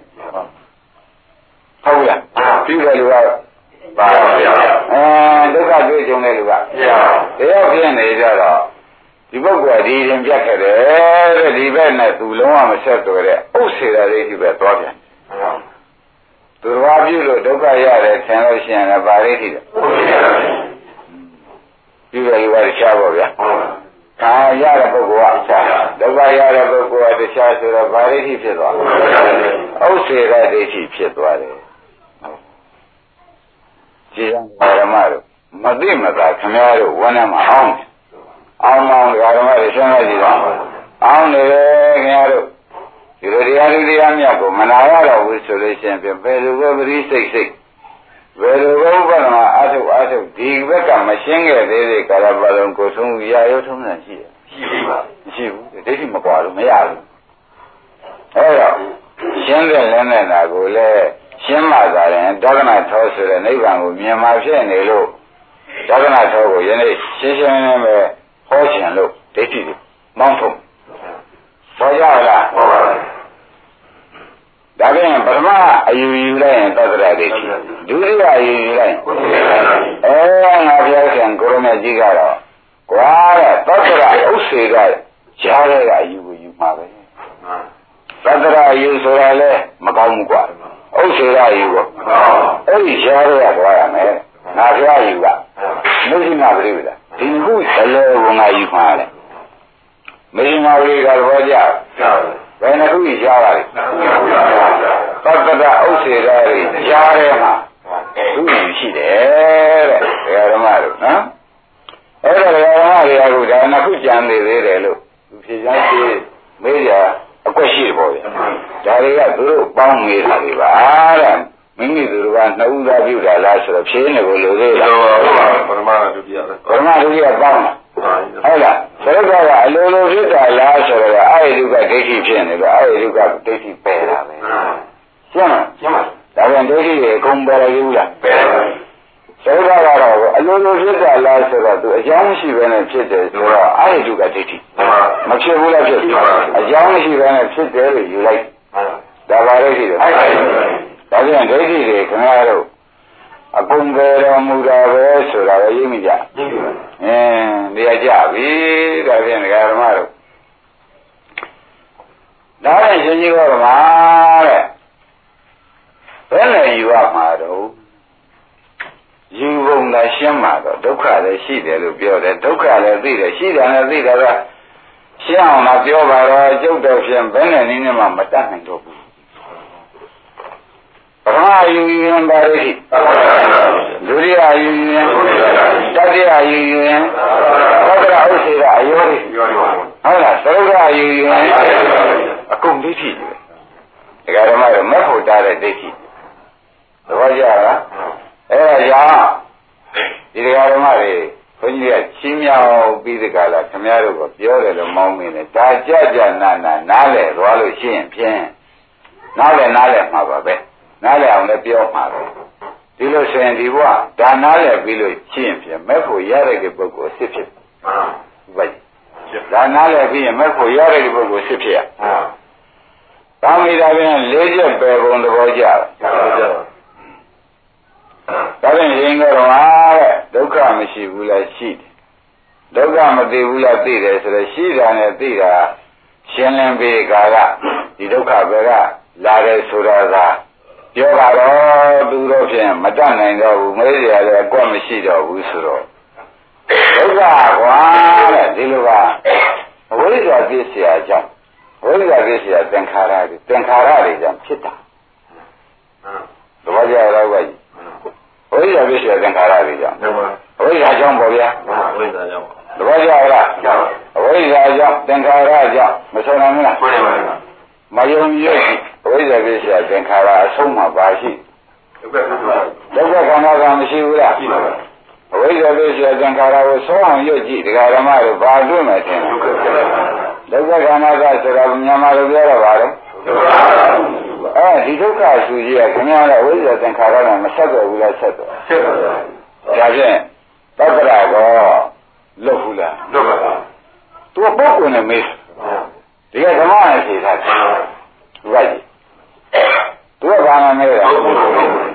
ဟုတ်လားပြုတဲ့လူကပါပါဗျာအဲဒုက္ခတွေ့ကြုံတဲ့လူကတရားတရားဖြစ်နေကြတော့ဒီပုဂ္ဂိုလ်ကဒီရင်ပြတ်ခဲ့တယ်တဲ့ဒီဘက်နဲ့သူလုံးဝမဆက်သွယ်တဲ့ဥစ္စေတာလေးဒီပဲသွားပြန်သူတော်ပြုလို့ဒုက္ခရတယ်ဆင်လို့ရှိရင်လည်းပါရိတိတယ်ပြုရယူရရှားပါဗျာခံရတဲ့ပုဂ္ဂိုလ်ကအခြားဒုက္ခရတဲ့ပုဂ္ဂိုလ်ကတခြားဆိုတော့ပါရိတိဖြစ်သွားတယ်ဥစ္စေတာဒိဋ္ဌိဖြစ်သွားတယ်ကြည်ရန်ဓမ္မတို့မသိမသာခမည်းတော်ဝန်းထဲမှာအောင်းအောင်းအောင်ဓမ္မတွေရှင်းလိုက်ကြည့်တော့အောင်းနေတယ်ခင်ဗျားတို့ဒီလိုတရားလူတရားမြတ်ကိုမနာရတော့ဘူးဆိုလို့ရှိရင်ဘယ်လိုပဲပရိစိတ်စိတ်ဘယ်လိုပဲဥပဒနာအထုအထုဒီဘက်ကမရှင်းခဲ့သေးတဲ့ကာလပတ်လုံးကိုဆုံးရရုံထုံးစံရှိတယ်ရှိပါမရှိဘူးဒိဋ္ဌိမကွာလို့မရဘူးအဲ့တော့ရှင်းတဲ့လည်းနဲ့တာကိုလည်းရှင်းမှသာရင်ဒဂနာထောဆိုတဲ့နိဗ္ဗာန်ကိုမြင်မှဖြစ်နေလို့ဒဂနာထောကိုယနေ့ရှင်းရှင်းလင်းလင်းပဲဟောခြင်းလို့ဒိဋ္ဌိကိုမောင်းထုံးပေါ်ကြလားပေါ်ပါဘူးဒါပြန်ပထမအယူယူလိုက်ရင်သတ္တရဒိဋ္ဌိဒုတိယအယူယူလိုက်အဲငါပြောခင်ကိုရမေကြီးကတော့ကွာတဲ့သတ္တရဥစ္စေကကြားရတဲ့အယူကိုယူမှာပဲသတ္တရအယူဆိုတာလဲမကောင်းဘူးကွာဥစ္စေရအယူကိုအဲ့ဒီကြားရကသွားရမယ်ငါပြောယူကမရှိမှပြိပလားဒီခုအလဲကိုငါယူမှာလေမရှိမှပြိကတော့ကြောက်ဘယ်နှခုကြီးရှားပါလဲသတ္တရဥစ္စေရတွေရှားတယ်မှာသူ့ယူရှိတယ်တဲ့ဓမ္မတို့နော်အဲ့ဒါဓမ္မတွေကအခုဒါနှစ်ခုကြံနေသေးတယ်လို့သူဖြေချမ်းပြေးမေးကြအကွက်ရှိတယ်ပေါ့ဗျာဒါတွေကသူတို့ပေါင်းမေးတာတွေပါတဲ့မိမိသူတို့ကနှစ်ဦးသားပြုတာလားဆိုတော့ဖြေနေကိုလိုသေးလားပရမဒုတိယပရမဒုတိယပေါင်းဟုတ်လားသရကကအလိုလိုဖြစ်တာလားဆိုတော့အာယုကဒိဋ္ဌိဖြစ်နေတော့အာယုကဒိဋ္ဌိပယ်တာပဲရှင်းမရှင်းပါဒါပြန်ဒိဋ္ဌိကိုအကုန်ပယ်ရယူလားပယ်ပါသရကကတော့အလိုလိုဖြစ်တာလားဆိုတော့သူအကြောင်းမရှိဘဲနဲ့ဖြစ်တယ်ဆိုတော့အာယုကဒိဋ္ဌိမဖြစ်ဘူးလားဖြစ်အကြောင်းမရှိဘဲနဲ့ဖြစ်တယ်လို့ယူလိုက်ဒါပါဒိဋ္ဌိတော့ဒါပြန်ဒိဋ္ဌိတွေခင်ဗျားတို့အကုန်ပယ်တော်မူတာပဲဆိုတာပဲရိပ်မိကြအင်းတရားကြပြီဒါဖြင့်ဒကာဓမ္မတို့ဒါနဲ့ရှင်ကြီးတော်မှာတဲ့ဘယ်နဲ့ယူရမှာတော့ယူပုံသာရှင်းမှာတော့ဒုက္ခလည်းရှိတယ်လို့ပြောတယ်ဒုက္ခလည်းသိတယ်ရှိတယ်လည်းသိတယ်ကရှင်းအောင်လားပြောပါတော့ကျုပ်တော်ဖြင့်ဘယ်နဲ့နည်းနဲ့မှမတတ်နိုင်တော့ဘူးပထမယူရင်ပါရိတိဒုတိယယူရင်တတိယယူရင်သတ္တရဥစ္စေကအယောရိဟုတ်လားသရုပ်ကယူရင်အကုန်ဒိဋ္ဌိပဲဒကာဓမ္မတို့မဟုတ်တာတဲ့ဒိဋ္ဌိသဘောကျလားအဲ့ဒါကြောင့်ဒီဒကာဓမ္မတွေဘုန်းကြီးကချင်းမြောက်ပြီးဒီကလာခမရတို့ကပြောတယ်လို့မောင်းမိတယ်ဒါကြကြနာနာနားလဲသွားလို့ရှိရင်ဖြင့်နားလဲနားလဲမှာပါပဲနားလဲအောင်လည်းပြောမှာပဲဒီလိုဆိုရင်ဒီဘဝဒါနားလဲပြီးလို့ရှိရင်ဖြင့်မဲ့ဖို့ရတဲ့ပုဂ္ဂိုလ်အစ်ဖြစ်ဘယ်ဒါနားလဲပြီးရင်မဲ့ဖို့ရတဲ့ပုဂ္ဂိုလ်အစ်ဖြစ်ရသာမိတာပြန်လေးချက်ပဲပုံသဘောကျတယ်ဒါဖြင့်ရင်ကတော့ဟာတဲ့ဒုက္ခမရှိဘူးလားရှိတယ်ဒုက္ခမသိဘူးလားသိတယ်ဆိုတော့ရှိတာနဲ့သိတာရှင်းလင်းပြီးကာကဒီဒုက္ခပဲကလာတယ်ဆိုတာသာပြောတာတော့သူတို့ဖြင့်မတတ်နိုင်တော့ဘူးမေးရလည်းအကွက်မရှိတော့ဘူးဆိုတော့ဒုက္ခကွာတဲ့ဒီလိုကအဝိဇ္ဇာပြည့်စရာကြောင့်ဝိဇ္ဇာပြည့်စရာသင်္ခါရတွေသင်္ခါရတွေကြောင့်ဖြစ်တာသဘောကျလားကွာကြီးဝိဇ္ဇာပြည့်စရာသင်္ခါရတွေကြောင့်အဝိဇ္ဇာကြောင့်ပေါ့ဗျာအဝိဇ္ဇာကြောင့်သဘောကျလားအဝိဇ္ဇာကြောင့်သင်္ခါရကြောင့်မဆုံးနိုင်ဘူးလားမှန်ပါပါမယုံကြည်အဝိဇ္ဇာပြည့်စရာသင်္ခါရအဆုံးမှာပါရှိဒုက္ခဒုက္ခခန္ဓာကမရှိဘူးလားရှိပါပါအဝိဇ္ဇာပြည့်စရာသင်္ခါရကိုဆုံးအောင်ရွတ်ကြည့်ဒကာဓမ္မတို့ဘာတွေ့မယ်ထင်လဲဒုက္ခခန္ဓာကဆိုတာမြန်မာလိုပြောတော့ပါတော့အဲဒီဒုက္ခဆူကြီးကခင်ဗျားလည်းဝိဇ္ဇာသင်္ခါရနဲ့မဆက်တော့ဘူးလားဆက်တော့ဆက်ပါဘူးဒါဖြင့်သတ္တရာကောလွတ်ဘူးလားလွတ်ပါဘူးသူကပုဂ္ဂိုလ်နဲ့မေးဒီကဓမ္မနဲ့ဖြေထားတယ်ဟုတ်ပြီသူကဘာမှမေးတာပုဂ္ဂိုလ်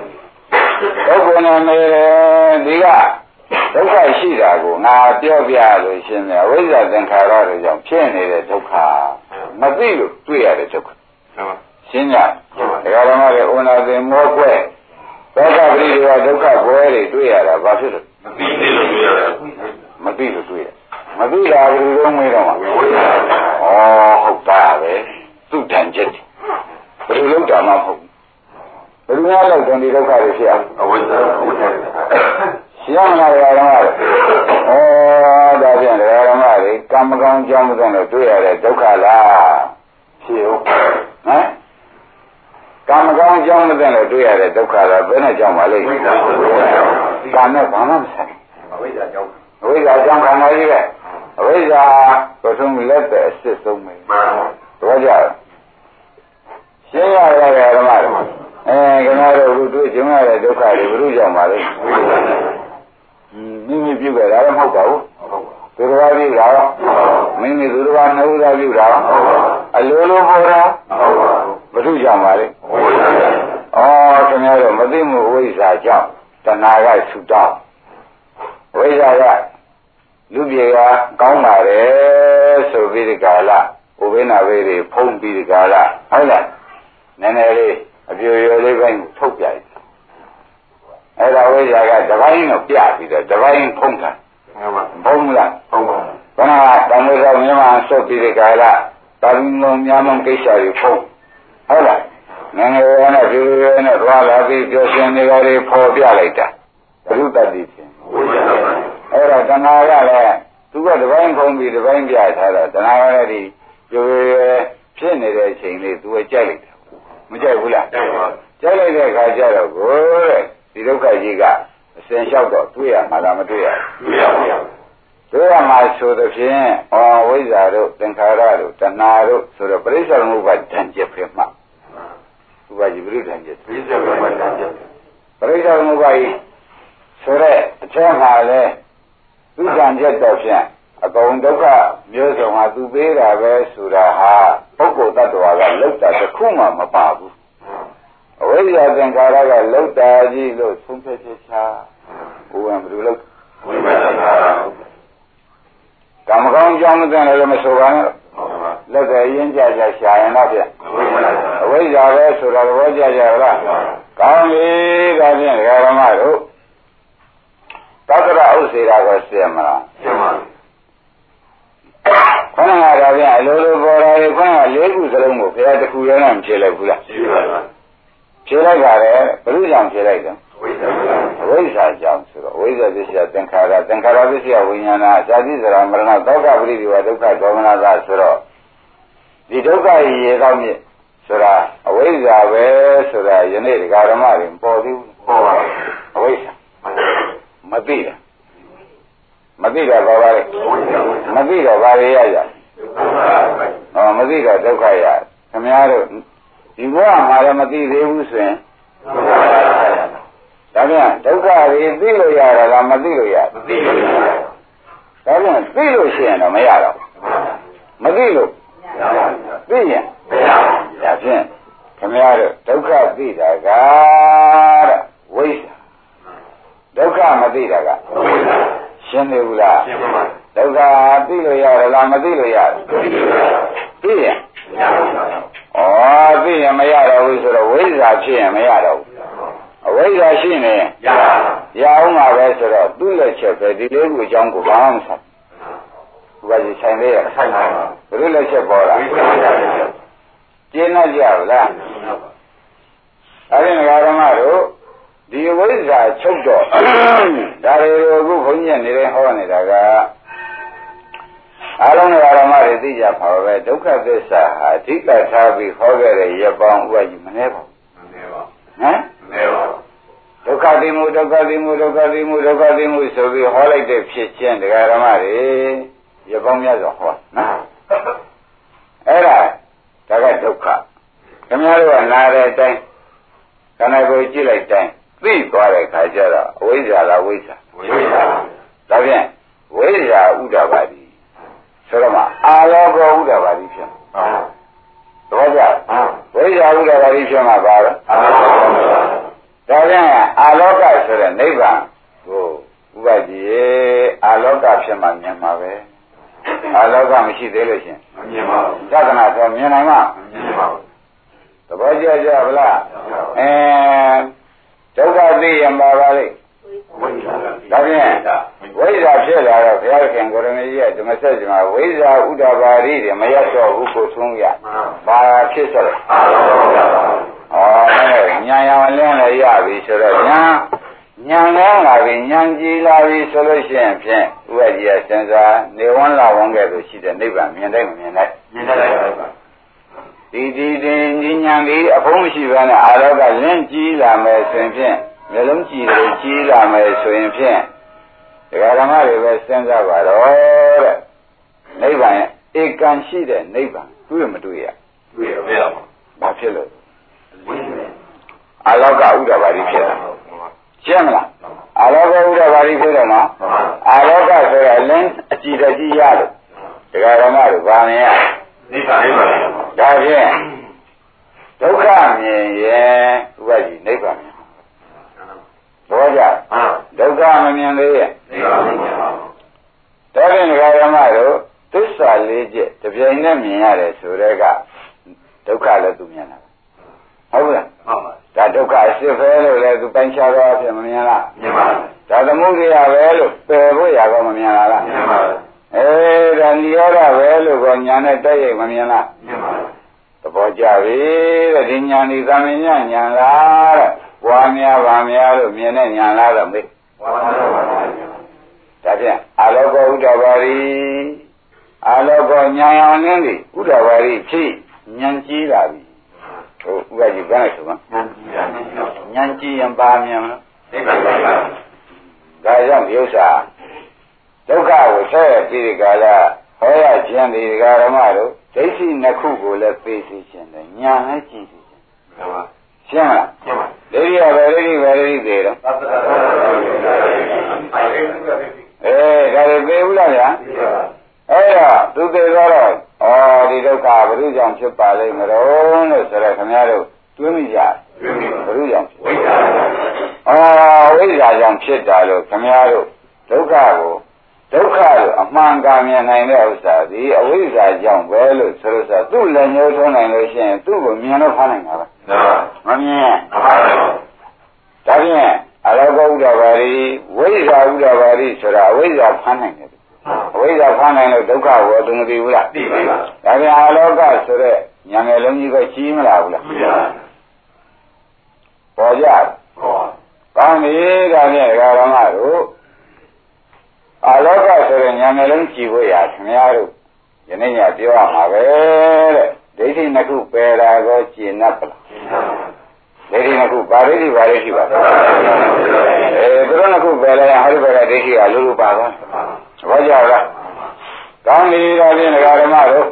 နဲ့မေးတယ်ဒီကဒုက္ခရှိတာကိုငါပြောပြလို့ရှင်းတယ်ဝိဇ္ဇာသင်္ခါရတွေကြောင့်ဖြစ်နေတဲ့ဒုက္ခမသိလို့တွေ့ရတဲ့ဒုက္ခရှင်းကြဒါကြတော့မှလည်းဩနာသင်မောကွဲဒုက္ခပရိဒေဝဒုက္ခဘွဲတွေတွေ့ရတာဘာဖြစ်လို့မသိလို့တွေ့ရတာမသိလို့တွေ့ရမသိတာဘယ်လိုလုပ်မေးတော့မှာဩဟုတ်တာပဲသူ့တန်ချက်ဘယ်လိုလုပ်တာမှမဟုတ်ဘယ်လိုများလုပ်တယ်ဒီဒုက္ခတွေဖြစ်အောင်အဝိဇ္ဇာအဝိဇ္ဇာရှင်းမလားဓမ္မတွေဩဒါဖြင့်ဓမ္မတွေကံမကောင်းကြောင်းမကောင်းလို့တွေ့ရတဲ့ဒုက္ခလားဖြစ်ဟုတ်ဟမ်ကံမကောင်းကြောင်းမသိလို့တွေ့ရတဲ့ဒုက္ခလားဘယ်နဲ့ကြောင့်ပါလိမ့်ကံနဲ့ဘာမှမဆိုင်အဝိဇ္ဇာကြောင့်အဝိဇ္ဇာကြောင့်ခန္ဓာကြီးပဲအဝိဇ္ဇာကိုသုံးလက်တဲ့အစစ်ဆုံးပဲမှန်ပါတော့ကြရှင်းရတဲ့ဓမ္မတွေအဲခင်ဗျားတို့အခုတွေ့ကြုံရတဲ့ဒုက္ခတွေဘယ်လိုကြောင့်ပါလိမ့်မိမိပြုခဲ့တာလည်းမဟုတ်ပါဘူးသူတော်ဘာပြုတာမိမိသူတော်ဘာနှုတ်သားပြုတာအလိုလိုပေါ်တာဘုသူကြောင့်ပါလေဩခင်ဗျားတို့မသိမှုဝိဇ္ဇာကြောင့်တဏှာကဆူတောင်းဝိဇ္ဇာကလူပြေကကောင်းပါတယ်ဆိုပြီးဒီကာလဥပိ္ပနာဘေးတွေဖုံးပြီးဒီကာလဟုတ်လားနည်းနည်းလေးအပြိုရွယ်လေးပိုင်းထုတ်ပြလိုက်အဲ့ဒါဝိဇ္ဇာကတပိုင်းတော့ပြပြီးတော့တပိုင်းဖုံးတာဖုံးလားဖုံးပါဘုရားတမေသောမြန်မာဆွတ်ပြီးဒီကာလတာဝိမုံများမုံကိစ္စတွေဖုံးဟုတ်လားနည်းနည်းလေးနဲ့ပြိုရွယ်နဲ့သွားလာပြီးပြောရှင်နေကြတွေပေါ်ပြလိုက်တာဘုရုတ္တိဖြင့်ဝိဇ္ဇာအဲ့တော့တဏှာကလည်းသူကတပိုင်းဖုံးပြီးတပိုင်းပြထားတာတဏှာကလည်းဒီပြိုရွယ်ဖြစ်နေတဲ့အချိန်လေးသူကကြိုက်လိုက်တာမကြိုက်ဘူးလားကြိုက်လိုက်တဲ့အခါကျတော့ကိုတဲ့ဒီဒုက္ခကြီးကအစဉ်လျှောက်တော့တွေ့ရမှာလားမတွေ့ရဘူးတွေ့ရပါဘူးတွေ့ရမှာဆိုသဖြင့်ဩဝိဇ္ဇာတို့သင်္ခါရတို့တဏှာတို့ဆိုတော့ပရိစ္ဆေသမုပ္ပါဒ်ဓာန်ချက်ပြမှဥပကြီးပရိစ္ဆေဓာန်ချက်ပရိစ္ဆေသမုပ္ပါဒ်ဓာန်ချက်ပရိစ္ဆေသမုပ္ပါဒ်ဆိုတဲ့အထက်မှာလဲသူဓာန်ချက်တော့ဖြင့်အကုန်ဒုက္ခမျိုးစုံဟာသူပေးတာပဲဆိုတာဟာပုဂ္ဂိုလ်တ attva ကလောက်တာတစ်ခုမှမပါဘူးအဝိဇ္ဇာသင်္ခါရကလောက်တာကြီးလို့ဆုံးဖြတ်ချက်ချဘုရားဘယ်လိုလုပ်ဝိပဿနာကံမကောင်းကြောင်းမသိလည်းမဆိုပါနဲ့လက်ကအရင်ကြကြရှာရင်တော့ဖြင့်အဝိဇ္ဇာပဲဆိုတာသဘောကျကြလားကောင်းပြီဒါဖြင့်ဓမ္မတို့သတ္တရဥစ္စေတာကိုသိမလားသိပါဘူးခဏကဒါပြန်အလိုလိုပေါ်လာရင်ခဏကလေးခုစလုံးကိုဘုရားတစ်ခုလည်းမဖြေလိုက်ဘူးလားဖြေပါပါဖြေလိုက်ပါလေဘယ်လိုကြောင့်ဖြေလိုက်လဲဝိဇ္ဇာဝိဇ္ဇာကြောင့်ဆိုတော့ဝိဇ္ဇာပစ္စယသင်္ခါရသင်္ခါရပစ္စယဝိညာဏဇာတိဇရာမရဏဒုက္ခပရိဒီဝဒုက္ခဒေါမနတာဆိုတော့ဒီဒုက္ခရေတော့မြစ်ဆိုတာအဝိဇ္ဇာပဲဆိုတာယနေ့ဒကာဓမ္မတွေပေါ်သေးဘူးပေါ်ပါဘူးအဝိဇ္ဇာမသိတာမသိတော့ဘာပါလဲမသိတော့ဘာရရကြဟောမသိတော့ဒုက္ခရခင်ဗျားတို့ဒီဘဝမှာလည်းမသိသေးဘူးဆိုရင်ဒါပြန်ဒုက္ခတွေသိလို့ရတာလားမသိလို့ရမသိလို့ရဒါပြန်သိလို့ရှိရင်တော့မရတော့မသိလို့သိရင်မရဒါဖြင့်ခင်ဗျားတို့ဒုက္ခသိတာကတဲ့ဝိဇ္ဇာဒုက္ခမသိတာကဝိဇ္ဇာရှင်းသေးဘူးလားရှင်းပါပါဒုက္ခသိလို့ရတယ်လားမသိလို့ရတယ်သိရင်မရဘူးဩသိရင်မရတော့ဘူးဆိုတော့ဝိဇ္ဇာဖြစ်ရင်မရတော့ဘူးအဝိဇ္ဇာရှိနေရရအောင်ပါပဲဆိုတော့သူ့လက်ချက်ပဲဒီလေးခုအကြောင်းကိုဘာမှမဆိုင်ဘူးဘာကြီးဆိုင်သေးရဆိုင်ပါဘူးဘယ်လိုလက်ချက်ပေါ်လာကျင်းတော့ကြဘူးလားအဲ့ဒီငါဓမ္မတို့ဒီဝိဇ္ဇာချုပ်တော့ဒါတွေကိုအခုဘုန်းကြီးနေတိုင်းဟောနေတာကအားလုံးငါဓမ္မတွေသိကြပါပဲဒုက္ခသစ္စာဟာအဓိကထားပြီးဟောခဲ့တဲ့ရပောင်းဥပ္ပကြီးမနှဲပါဘူးမနှဲပါဟမ်မနှဲပါဒုက္ခသိမှုဒုက္ခသိမှုဒုက္ခသိမှုဒုက္ခသိမှုဆိုပြီးဟောလိုက်တဲ့ဖြစ်ခြင်းတရားဓမ္မတွေရပောင်းများစွာဟောနော်အဲ့ဒါဒါကဒုက္ခခင်ဗျားတို့ကနားတဲ့အတိုင်းခန္ဓာကိုယ်ကြည့်လိုက်တိုင်းသိသွားတဲ့ခါကျတော့အဝိဇ္ဇာလားဝိဇ္ဇာဝိဇ္ဇာဒါဖြင့်ဝိဇ္ဇာဥဒ္ဒပါတိဆိုတော့မှအာလောကောဥဒ္ဒပါတိဖြစ်မှာတော့ကြဝိဇ္ဇာဥဒ္ဒပါတိဖြစ်မှာပါပဲအာလောကောဒါဖြင့်အာလောကဆိုတဲ့နိဗ္ဗာန်ကိုဥပကြီးအာလောကဖြစ်မှမြင်မှာပဲအာလောကမရှိသေးလို့ရှင်မမြင်ပါဘူးသဒ္ဒနာဆိုမြင်နိုင်မှာမမြင်ပါဘူးသဘောကျကြဗလားအဲဒုက္ခသိရင်ပါပါလိမ့်ဒါဖြင့်ဝိဇ္ဇာဖြစ်လာတော့ဘုရားခင်ကိုရမကြီးရဲ့ဓမ္မစက်ကြီးမှာဝိဇ္ဇာဥဒ္ဒပါရိတွေမရတော့ဘူးကိုသုံးရဘာဖြစ်ဆိုလဲဩညာရောင်လင်းလည်းရပြီဆိုတော့ညာညာလဲလာပြီညာကြည်လာပြီဆိုလို့ရှိရင်ဖြင့်ဥပ္ပကြီးရဲ့စဉ်းစားနေဝန်းလာဝန်းကဲ့သို့ရှိတဲ့နိဗ္ဗာန်မြင်ได้မမြင်ได้မြင်ได้ပါဒီဒီတင်ဒီညာဒီအဖုံးမရှိဘဲနဲ့အာလောကလင်းကြည်လာမယ်ဆိုရင်ဖြင့်မျိုးလုံးကြည်တယ်ကြည်လာမယ်ဆိုရင်ဖြင့်ဒကာဓမ္မတွေပဲစဉ်းစားပါတော့တဲ့နိဗ္ဗာန်ရဲ့ဧကံရှိတဲ့နိဗ္ဗာန်တွေ့မတွေ့ရတွေ့ရမရပါဘာဖြစ်လို့အာလောကဥဒ္ဒဘာတိဖြစ်တာရှင်းမလားအာလောကဥဒ္ဒဘာတိဖြစ်တော့မှအာလောကဆိုတော့လင်းအကြည်တကြီးရလို့ဒကာဓမ္မတွေဗာမြင်ရနိဗ္ဗာန်နိဗ္ဗာန်ဒါဖြင့်ဒုက္ခမြင်ရင်ဥပ္ပကြီးနိဗ္ဗာန်မြင်ဘောကြဒုက္ခမမြင်သေးရဲ့နိဗ္ဗာန်မြင်ပါဘူးဒါဖြင့်ဒကာဓမ္မတို့သစ္စာလေးချက်တပြိုင်နဲ့မြင်ရတယ်ဆိုတဲ့ကဒုက္ခလည်းသူမြင်တာဟုတ်လားဟုတ်ပါဒါဒုက္ခအစစ်ပဲလို့လည်းသူပိုင်းခြားတော့အဖြစ်မမြင်လားမြင်ပါဘူးဒါသမုဒိယပဲလို့ပယ်ဖို့ရကောမမြင်လားလားမြင်ပါဘူးအဲဒါနိရောဓပဲလို့ကောညာနဲ့တိုက်ရိုက်မမြင်လားမြင်ပါဘူးသဘောကျပြီတဲ့ဒီညာဒီသမင်ညာညာလားတဲ့ဘွားများဗာများလို့မြင်တဲ့ညာလားတော့မေးဘွားများဗာများဒါဖြင့်အာလောကောဥဒ္ဒဘာရိအာလောကောညာအောင်နင်းသည်ဥဒ္ဒဘာရိဖြစ်ဉာဏ်ကြီးလာပြီဟိုဥပ္ပကြီးကလည်းဆိုမှာဉာဏ်ကြီးရင်ပါမြင်မလားသိပါပါဒါကြောင့်ဒီဥစ္စာဒုက္ခကိုဆက်ပြီးဒီကလာဟောရခြင်းဒီဓမ္မတို့ဒိဋ္ဌိနှစ်ခုကိုလည်းသိသိခြင်းတယ်ဉာဏ်နဲ့ကြည့်သိခြင်းဟုတ်ပါရှင်းလားရှင်းပါဒိဋ္ဌိကဘယ်ဒိဋ္ဌိဘယ်ဒိဋ္ဌိသေးတော့အဲဒါတွေသိဘူးလားဗျာအဲ့တော့သူသိတော့ဩဒီဒုက္ခဘယ်လိုကြောင့်ဖြစ်ပါလိမ့်မလို့လို့ဆိုတော့ခင်ဗျားတို့တွေးမိကြတွေးမိဘယ်လိုကြောင့်ဝိဇ္ဇာဩဝိဇ္ဇာကြောင့်ဖြစ်တာလို့ခင်ဗျားတို့ဒုက္ခကိုဒုက္ခလို့အမှန်ကမြင်နိုင်တဲ့ဥစ္စာဒီအဝိဇ္ဇာကြောင့်ပဲလို့ဆိုလို့ဆိုသူ့လည်းညှိုးထုံးနိုင်လို့ရှိရင်သူ့ကိုမြင်လို့ဖမ်းနိုင်တာပဲမမြင်ဒါဖြင့်အလောကဥဒ္ဒဘာရိဝိဇ္ဇာဥဒ္ဒဘာရိဆိုတာအဝိဇ္ဇာဖမ်းနိုင်တယ်အဝိဇ္ဇာဖမ်းနိုင်လို့ဒုက္ခကိုသူမသိဘူးလားသိပါပါဒါပြန်အလောကဆိုတဲ့ညာငယ်လုံးကြီးကကြီးမလားဘူးလားသိပါပါပေါ်ကြပေါ်ကောင်းပြီဒါဖြင့်ဓမ္မတို့အလောကဆိုတဲ့ညာငယ်လုံးကြည်ဖို့ရခင်ဗျားတို့ယနေ့ညပြောရမှာပဲတဲ့ဒိဋ္ဌိနှစ်ခုပယ်တာကိုကျင့်납ပလားဒိဋ္ဌိနှစ်ခုပါဒိဋ္ဌိပါဒိဋ္ဌိပါအဲသူတို့နှစ်ခုပယ်လိုက်ရင်ဟောဒီဘက်ကဒိဋ္ဌိကလူလူပါသွားဘာကြောင့်လဲကောင်းပြီဒါဖြင့်ဓမ္မတို့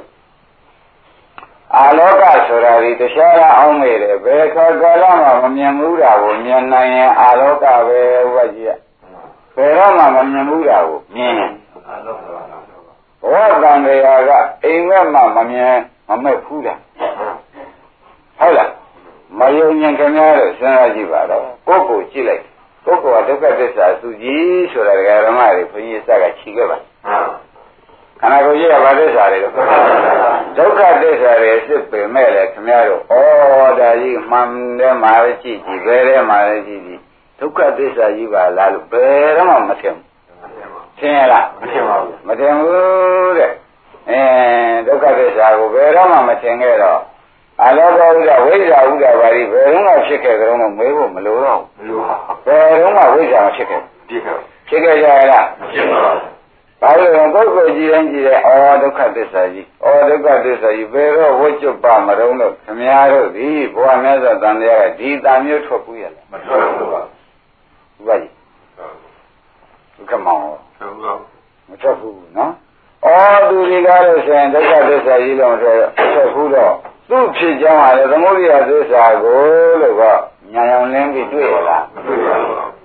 အာလောကဆိုတာဒီတရားရအောင်မေးတယ်ဘယ်ခါကာလမှမမြင်ဘူးတာကိုမြင်နိုင်ရင်အာလောကပဲဥပကြီးကဘယ်တော့မှမမြင်ဘူးတာကိုမြင်အာလောကဘဝတန်တရားကအိမ်မက်မှမမြင်မမဲ့ဘူးတာဟုတ်လားမယုံရင်ခင်ဗျားတို့စဉ်းစားကြည့်ပါတော့ကိုယ့်ကိုကြည့်လိုက်ကိုယ့်ကိုယ်ကဒုက္ခသစ္စာသူကြီးဆိုတာဓမ္မတွေဘုန်းကြီးစကချီခဲ့ပါခန္ဓာကိုယ်ကြီးကဘာသစ္စာတွေလဲဒုက္ခသစ္စာတွေစစ်ပေမဲ့လေခင်ဗျားတို့ဩဒါကြီးမှန်တယ်မှာကြည့်ကြည့်ဘယ်ထဲမှာလဲကြည့်ကြည့်ဒုက္ခသစ္စာကြီးပါလားလို့ဘယ်တော့မှမထင်ဘူးထင်ရလားမထင်ပါဘူးမထင်ဘူးတဲ့အဲဒုက္ခသစ္စာကိုဘယ်တော့မှမထင်ခဲ့တော့အလောကဥဒ္ဒဝိဇ္ဇာဥဒ္ဒဘာဒီဘယ်တော့မှဖြစ်ခဲ့ကြတော့မေးဖို့မလိုတော့ဘူးမလိုပါဘူးဘယ်တော့မှဝိဇ္ဇာမဖြစ်ခဲ့ဖြစ်ခဲ့ဖြစ်ခဲ့ကြရလားမဖြစ်ပါဘူးဘာလို့လဲပုဂ္ဂိုလ်ကြည့်ရင်ကြည့်တယ်ဩဒုက္ခသစ္စာကြီးဩဒုက္ခသစ္စာကြီးဘယ်တော့ဝိကျွတ်ပါမတော့လို့ခမည်းတော်ဒီဘဝမြတ်စွာဘုရားကဒီတန်မျိုးထွက်ဘူးရလားမထွက်ဘူးပါဘူးဘာကြီးဒုက္ခမောင်မထွက်ဘူးနော်ဩသူဒီကားလို့ဆိုရင်ဒုက္ခသစ္စာကြီးလုံးဆိုထွက်ဘူးတော့သူ့ဖြစ်ကြောင်းဟာလေသမုဒိယသစ္စာကိုလို့ကညာရောင်လင်းပြီးတွေ့ရလားမတွေ့ပါဘူးဟင်း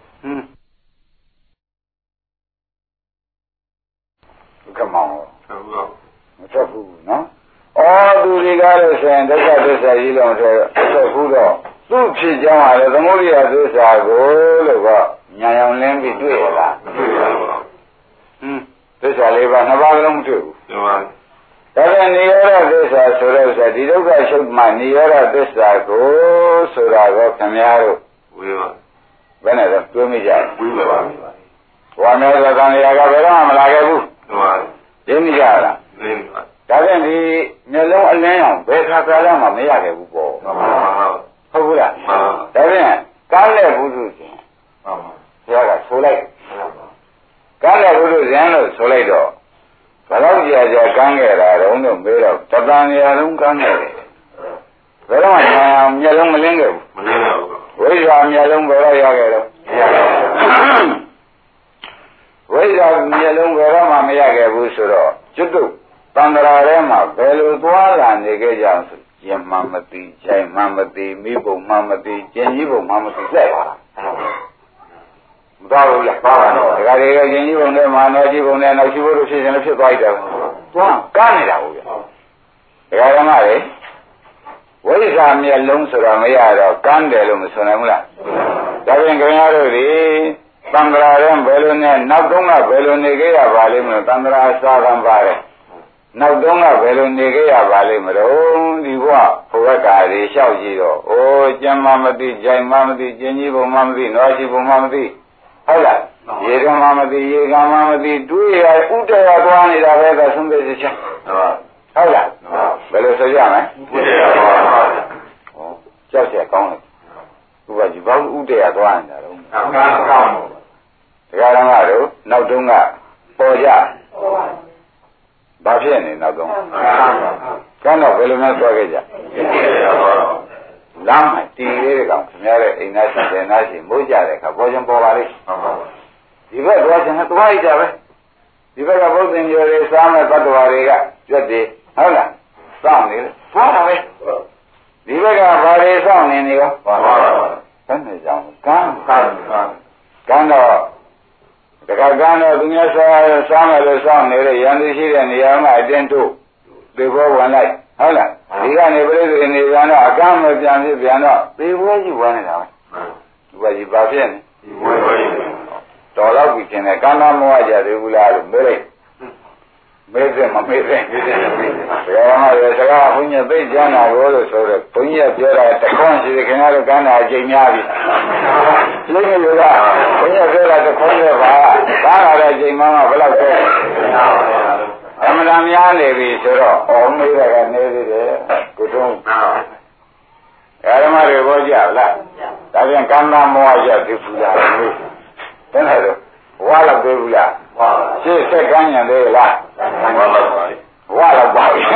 ကမောင်မထွက်ဘူးနော်ဩသူဒီကားလို့ဆိုရင်ဒုက္ခသစ္စာကြီးလုံးဆိုထွက်ဘူးတော့သူ့ဖြစ်ကြောင်းဟာလေသမုဒိယသစ္စာကိုလို့ကညာရောင်လင်းပြီးတွေ့ရလားမတွေ့ပါဘူးဟင်းသစ္စာလေးပါးနှစ်ပါးလုံးမတွေ့ဘူးမှန်ပါဒါပြန်နိရောဓသစ္စာဆိုတော့ဆိုဒီဒုက္ခရှုပ်မှနိရောဓသစ္စာကိုဆိုတာကိုခင်ဗျားတို့ဝေးပါဘယ်နဲ့တော့တွေးမိကြဝေးပါဘဝမျိုးသံဃာကဘယ်တော့မှမလာခဲ့ဘူးဟုတ်ပါသိမိကြလားသိမိပါဒါပြန်ဒီမျက်လုံးအလင်းအောင်ဘယ်ခါကာလမှမရခဲ့ဘူးပေါ့ဟုတ်ပါဟုတ်ဘူးလားဒါပြန်ကားတဲ့ဘုသူရှင်ဟုတ်ပါဘုရားကဆိုလိုက်ကကားတဲ့ဘုသူရှင်လို့ဆိုလိုက်တော့ဘယ်တော့ကြာကြာကမ်းခဲ့တာတော့တော့မေးတော့တတန်ရာလုံးကမ်းခဲ့တယ်ဘယ်တော့မှမျက်လုံးမလင်းခဲ့ဘူးမလင်းပါဘူးဝိဇ္ဇာမျက်လုံးဘယ်တော့ရခဲ့တော့မရခဲ့ဘူးဝိဇ္ဇာမျက်လုံးဘယ်တော့မှမရခဲ့ဘူးဆိုတော့ကျွတ်တုတန္တရာထဲမှာဘယ်လိုသွားလာနေခဲ့ကြအောင်ဆိုရင်မှမသိချိုင်မှမသိမိဘုံမှမသိကျင်ကြီးဘုံမှမသိလက်ပါမတော်ဘူးလားပါတော့ဒါကြတွေကကျင်ကြီးဘုံနဲ့မာနောကြီးဘုံနဲ့နောက်ရှိဖို့လို့ဖြစ်ရင်လည်းဖြစ်သွားကြတယ်သွားကန်းနေတာဟုတ်ရဲ့ဒါကြကမှလေဝိဇ္ဇာမျက်လုံးဆိုတာမရတော့ကန်းတယ်လို့မဆိုနိုင်ဘူးလားဒါပြင်ခင်ဗျားတို့ဒီသံဃာရဲဘယ်လိုနဲ့နောက်တုန်းကဘယ်လိုနေခဲ့ရပါလိမ့်မလို့သံဃာစာကံပါတယ်နောက်တုန်းကဘယ်လိုနေခဲ့ရပါလိမ့်မလို့ဒီဘဝဘဝကာရီလျှောက်ကြည့်တော့အိုးကျမ်းမမသိကြိုင်မမသိကျင်ကြီးဘုံမမသိနွားရှိဘုံမမသိဟုတ်လားရေကမမသိရေကမမသိတွေးရဥတရသွားနေတာပဲကသုံးသက်ချင်ဟုတ်လားဘယ်လိုဆိုကြမလဲဥတရသွားဟောကြောက်ရကောင်းတယ်ဥပဒေဘာဥတရသွားနေတာတော့ကောင်းကောင်းတရားတော်ကတော့နောက်တုန်းကပေါ်ကြဘာဖြစ်နေနောက်တုန်းကန်းတော့ဘယ်လိုမျိုးသွားခဲ့ကြလမ်းမှာတီးလေးကောင်ခင်ဗျားတဲ့အိမ်သားရှိတယ်နားရှိမိုးကြတဲ့အခါပေါ်ချင်ပေါ်ပါလိမ့်ဒီဘက်သွားချင်တော့သွားရကြပဲဒီဘက်ကဘုရားညိုတွေစားမဲ့တ attva တွေကကြွက်တယ်ဟုတ်လားစောင့်နေတယ်သွားတာပဲဒီဘက်ကဘာတွေစောင့်နေနေရောဘယ်နဲ့ကြောင်ကန်းကန်းကန်းတော့တခါကန်းတော့သူများစားစားမဲ့လို့စောင့်နေတဲ့ရန်သူရှိတဲ့နေရာမှာအတင်းတို့သေဘောဝင်လိုက်ဟုတ်လားဒီကနေပြိဿနေပြန်တော့အကမ်းမပြန်ဖြစ်ပြန်တော့သေဘောကြီးဝင်နေတာပဲဒီဘက်ကြီးဘာဖြစ်နေတော်တော့ပြီတင်တယ်ကမ်းနာမောကြသေးဘူးလားလို့မေးလိုက်မေးစင်မမေးစင်မေးစင်မေးစင်ဘယ်မှာလဲစကားဘုန်းကြီးသိကြနာရောလို့ဆိုတော့ဘုန်းကြီးကပြောတာတခွန်းရှိတယ်ခင်ဗျားတို့ကမ်းနာအကျိန်များပြီလိမ့်လို့ကဘုန်းကြီးပြောတာတခွန်းနဲ့ပါကားလာတဲ့အကျိန်မှဘယ်လောက်ပဲအမှန်တရားများနေပြီဆိုတော့အော်မေးတာကနေသေးတယ်ကိုတုံးဓမ္မတွေဘောကြလားဒါပြန်ကမ်းနာမောရသိဘူးလားမေးဘယ်နဲ့တော့ဝါလောက်သေးဘူးလားရှေ့ဆက်ကမ်းညံသေးလားဝါလောက်ပါပြီ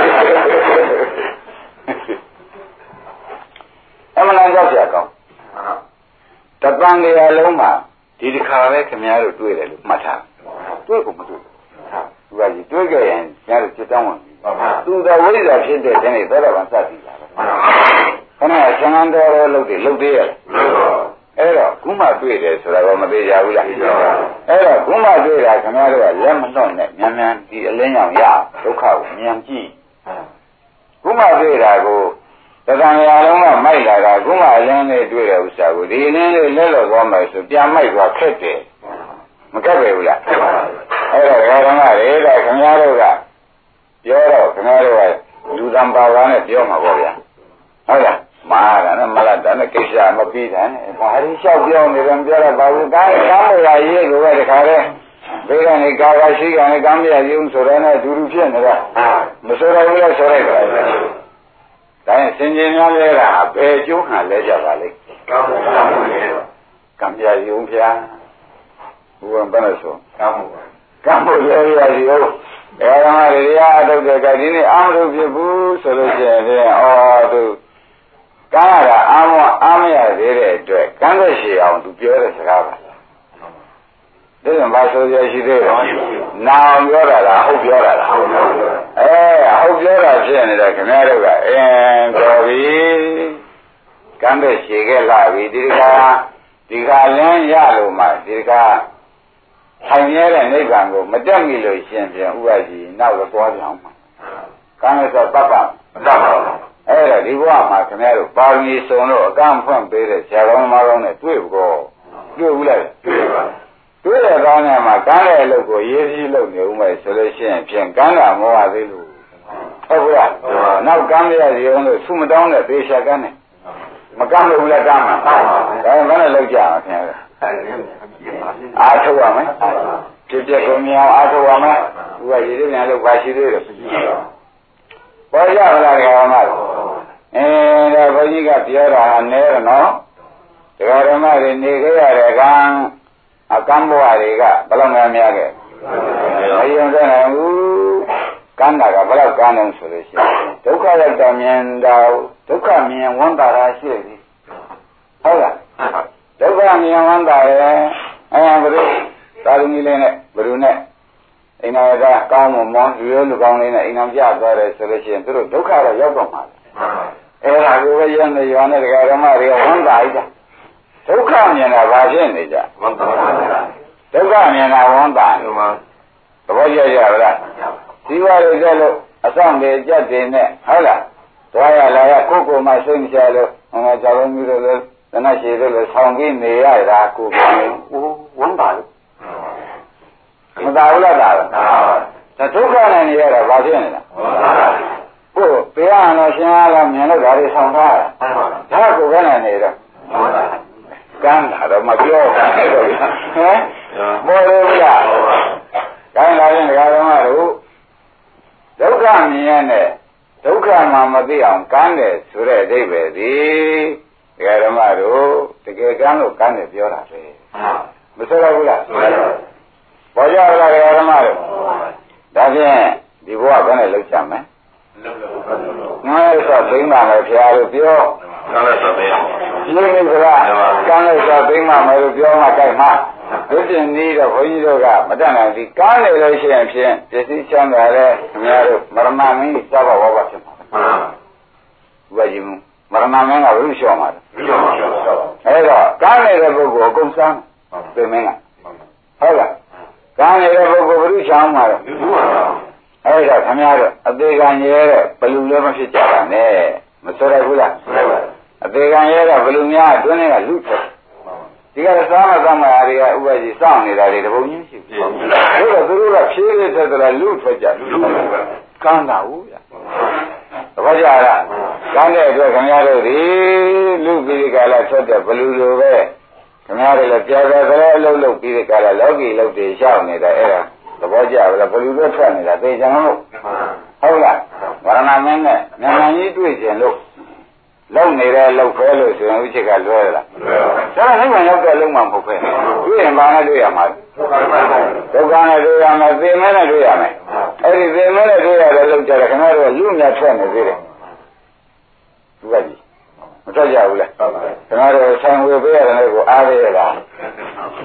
အမှန်တရားကြောက်ကြကောင်းတပံတရားလုံးမှာဒီတစ်ခါပဲခင်ဗျားတို့တွေ့တယ်လို့မှတ်ထားတွေ့ကိုမတွေ့သူကကြီးတွေ့ကြရင်ညာလို့จิตတောင်းဝင်သူသာဝိဇ္ဇာဖြစ်တဲ့တဲ့သောတာပန်စသည်လာပဲခဏဆံဃန်တော်တော်လုပ်တယ်လုပ်သေးရတယ်အဲ့တော့ခုမှတွေ့တယ်ဆိုတာကမသေးကြဘူးလားအဲ့တော့ခုမှတွေ့တာခင်ဗျားတို့ကလက်မလွတ်နဲ့မြန်မြန်ဒီအလင်းရောင်ရဒုက္ခကိုမြန်ကြည့်ခုမှတွေ့တာကိုတဏှာရာလုံးကမိုက်လာတာခုမှအလင်းလေးတွေ့တဲ့ဥစ္စာကိုဒီအလင်းလေးလက်လော်သွားမယ်ဆိုပြန်မိုက်သွားခက်တယ်မကက်ပဲဘူးလားအဲ့တော့ဓမ္မတွေဒါခင်ဗျားတို့ကပြောတော့ခင်ဗျားတို့ကလူတံပါပါနဲ့ပြောမှာပေါ့ဗျာဟုတ်လားမာရနဲ့မလားဒါနဲ့ကိစ္စမပြီးတယ်ဘာလို့လျှောက်ပြောနေတယ်ပြောတော့ဘာလို့ကားကားမရရေးကိုပဲတခါတည်းဘေးကနေကာကရှိကနေကားမရရေးဆိုတော့နဲ့အတူတူဖြစ်နေတာမဆိုတော့ဘူးလဲဆိုလိုက်ပါဒါရင်စင်ကြင်များလဲတာဘယ်ကျိုးခံလဲကြပါလိမ့်ကောင်းပါဘူးကံပြရုံဖျားဘုရားဘယ်နဲ့ဆိုကောင်းပါဘူးကံမို့လဲရစီဟုတ်အဲဒါမှရိယာအထုတ်တဲ့ကဒီနေ့အာမလို့ဖြစ်ဘူးဆိုလို့ရှိရင်အော်သူကံရတာအာမအားမရသေးတဲ့အတွက်ကံသက်ရှိအောင်သူပြောတဲ့စကားပါဒါကြောင့်ဘာဆိုရရှိသေးတယ်နာအောင်ပြောတာလားဟုတ်ပြောတာလားဟုတ်ပြောတာအဲဟုတ်ပြောတာဖြစ်နေတာခင်ဗျားတို့ကအင်းတော်ပြီကံသက်ရှိခဲ့လာပြီဒီကဒီကလင်းရလို့မှဒီကထိုင်ရတဲ့နိဗ္ဗာန်ကိုမတက်မိလို့ရှင်ပြန်ဥပ္ပကြီးနောက်တော့သွားကြအောင်ကံသက်ဆိုပတ်ပါမတတ်ပါဘူးအဲ့ဒါဒီဘဝမှာခင်ဗျားတို့ပါရမီစုံလို့အကန့်ဖွင့်ပေးတဲ့ဆရာတော်မတော်နဲ့တွေ့ဖို့တွေ့ဘူးလားတွေ့ပါတွေ့တဲ့ကောင်းတဲ့မှာကမ်းတဲ့အလုပ်ကိုရေးပြီးလုပ်နေဦးမယ်ဆိုလို့ရှိရင်ဖြင့်ကမ်းတာမောဟသေးလို့ဟုတ်ဘူးလားနောက်ကမ်းရရရုံလို့ဆုမတောင်းတဲ့သေချာကမ်းတယ်မကမ်းလို့ဘူးလားကမ်းမှာဒါမှမဟုတ်လုပ်ကြအောင်ခင်ဗျာအားထုတ်ရမယ်ဖြစ်ဖြစ်ကိုမြင်အောင်အားထုတ်ရမယ်သူကရည်ရည်များလို့ပါရှိသေးတယ်ပေါ်ကြပါလားဓမ္မတို့အင်းဒါဘုန်းကြီးကပြောတာဟာနဲတော့နော်ဓမ္မတွေနေခဲ့ရတဲ့ကံအကံဘဝတွေကဘယ်လောက်များများခဲ့မယုံတဲ့နိုင်ဘူးကံတာကဘယ်လောက်ကံလုံးဆိုလို့ရှိရင်ဒုက္ခရောက်တာမြင်တာဒုက္ခမြင်ဝမ်းသာတာရှိပြီဟုတ်လားဒုက္ခမြင်ဝမ်းသာရဲ့အဲဘုရားသာသမီလေးနဲ့ဘုရုနဲ့အိမ်နာကကောင်းမွန်မွန်လူရိုးလူကောင်းလေးနဲ့အိမ်နာပြသွားတယ်ဆိုလို့ရှိရင်သူတို့ဒုက္ခတော့ရောက်တော့မှာအဲ့ဒါကိုပဲရနေရောနဲ့ဒကာဓမ္မတွေကဝမ်းသာကြဒုက္ခမြင်တာဘာဖြစ်နေကြဝမ်းသာဒုက္ခမြင်တာဝမ်းသာသဘောကျကြပါလားဒီဝါတွေကြလို့အဆောင်တွေကြက်တွေနဲ့ဟုတ်လားသွားရလာရကိုကိုမှစိတ်မချလို့ဟောကြောက်မျိုးတို့လည်းတဏှရှိတို့လည်းဆောင်းပြီးနေရတာကိုကိုဝမ်းသာလို့မသာဘူးလားဒါဒါဒုက္ခနဲ့နေရတာဘာဖြစ်နေတာဟုတ်တရားတော်ရှင်အားလားမြင်လို့ဒါတွေဆောင်ထားတာဒါကိုပဲနေတော့ကမ်းတာတော့မပြောဘူးဟမ်ဘောလို့လားကမ်းလာရင်ဓမ္မတို့ဒုက္ခမြင်ရတဲ့ဒုက္ခမှမသိအောင်ကမ်းတယ်ဆိုတဲ့အဓိပ္ပာယ်ဒီဓမ္မတို့တကယ်ကမ်းလို့ကမ်းတယ်ပြောတာပဲမဆိုတော့ဘူးလားပေါ်ကြလားဓမ္မတို့ဒါဖြင့်ဒီဘဝဘယ်နဲ့လောက်ကြမယ်ငါ့ဆိုသိမ့်ပါမယ်ဖျားလို့ပြောကမ်းလိုက်ဆိုသိအောင်ရှင်းပြီကလားကမ်းလိုက်ဆိုသိမ့်ပါမယ်လို့ပြောမှကြိုက်မှာဒီတင်ကြီးတော့ဘုန်းကြီးတို့ကမတတ်နိုင်ဘူးကမ်းနေလို့ရှိရင်ဖြင့်ပစ္စည်းချမ်းသာတဲ့ခင်ဗျားတို့မရဏမင်းကြီးစောဘဝဘဖြစ်မှာဘုရားကြီးမရဏမင်းကဘယ်လိုလျှော့မှာလဲလျှော့ပါအဲ့တော့ကမ်းနေတဲ့ပုဂ္ဂိုလ်အကုန်စမ်းသိမင်းကဟုတ်လားကမ်းနေတဲ့ပုဂ္ဂိုလ်ဘယ်လိုချမ်းမှာလဲအဲ့ဒါခင်ဗျားတို့အသေးခံရဲတဲ့ဘလူလည်းမဖြစ်ကြပါနဲ့မဆိုရဘူးလားအသေးခံရဲတဲ့ဘလူများအတွင်းထဲကလူထွက်ဒီကစားမသားမရာတွေကဥပ္ပကြီးစောင့်နေတာတွေတပုံကြီးရှိဘူးအဲ့တော့သူတို့ကဖြည်းဖြည်းဆက်ကြလူထွက်ကြလူကမ်းတာဟုတ်ဗျာသဘောကျလားကမ်းတဲ့အတွက်ခင်ဗျားတို့ဒီလူပြီးဒီကလာထွက်တဲ့ဘလူလိုပဲခင်ဗျားတို့လည်းကြာကြာကလေးအလုပ်လုပ်ပြီးဒီကလာလောကီလုပ်တွေရှောက်နေတာအဲ့ဒါသဘောကျပါလားဘလူလိုထွက်နေတာသိကြမလို့ဟုတ်လားဝရဏမင်းနဲ့မြန်မြန်ကြီးတွေ့ကျင်လို့လုံနေတဲ့လုံဖဲလို့ဆိုရင်ဥချက်ကလွဲလားလွဲပါဘူးဒါကနိဗ္ဗာန်ရောက်တဲ့လုံမှမဟုတ်ပဲတွေ့ရင်ဘာနဲ့တွေ့ရမှာဒုက္ခနဲ့တွေ့ရမယ်သိမဲနဲ့တွေ့ရမယ်အဲ့ဒီသိမဲနဲ့တွေ့ရတဲ့လုံကြတယ်ခင်ဗျားတို့လူမြတ်ထွက်နေသေးတယ်သူကကြီးမထွက်ကြဘူးလားခင်ဗျားတို့ဆိုင်ဝေပေးရတယ်ကိုအားရရလား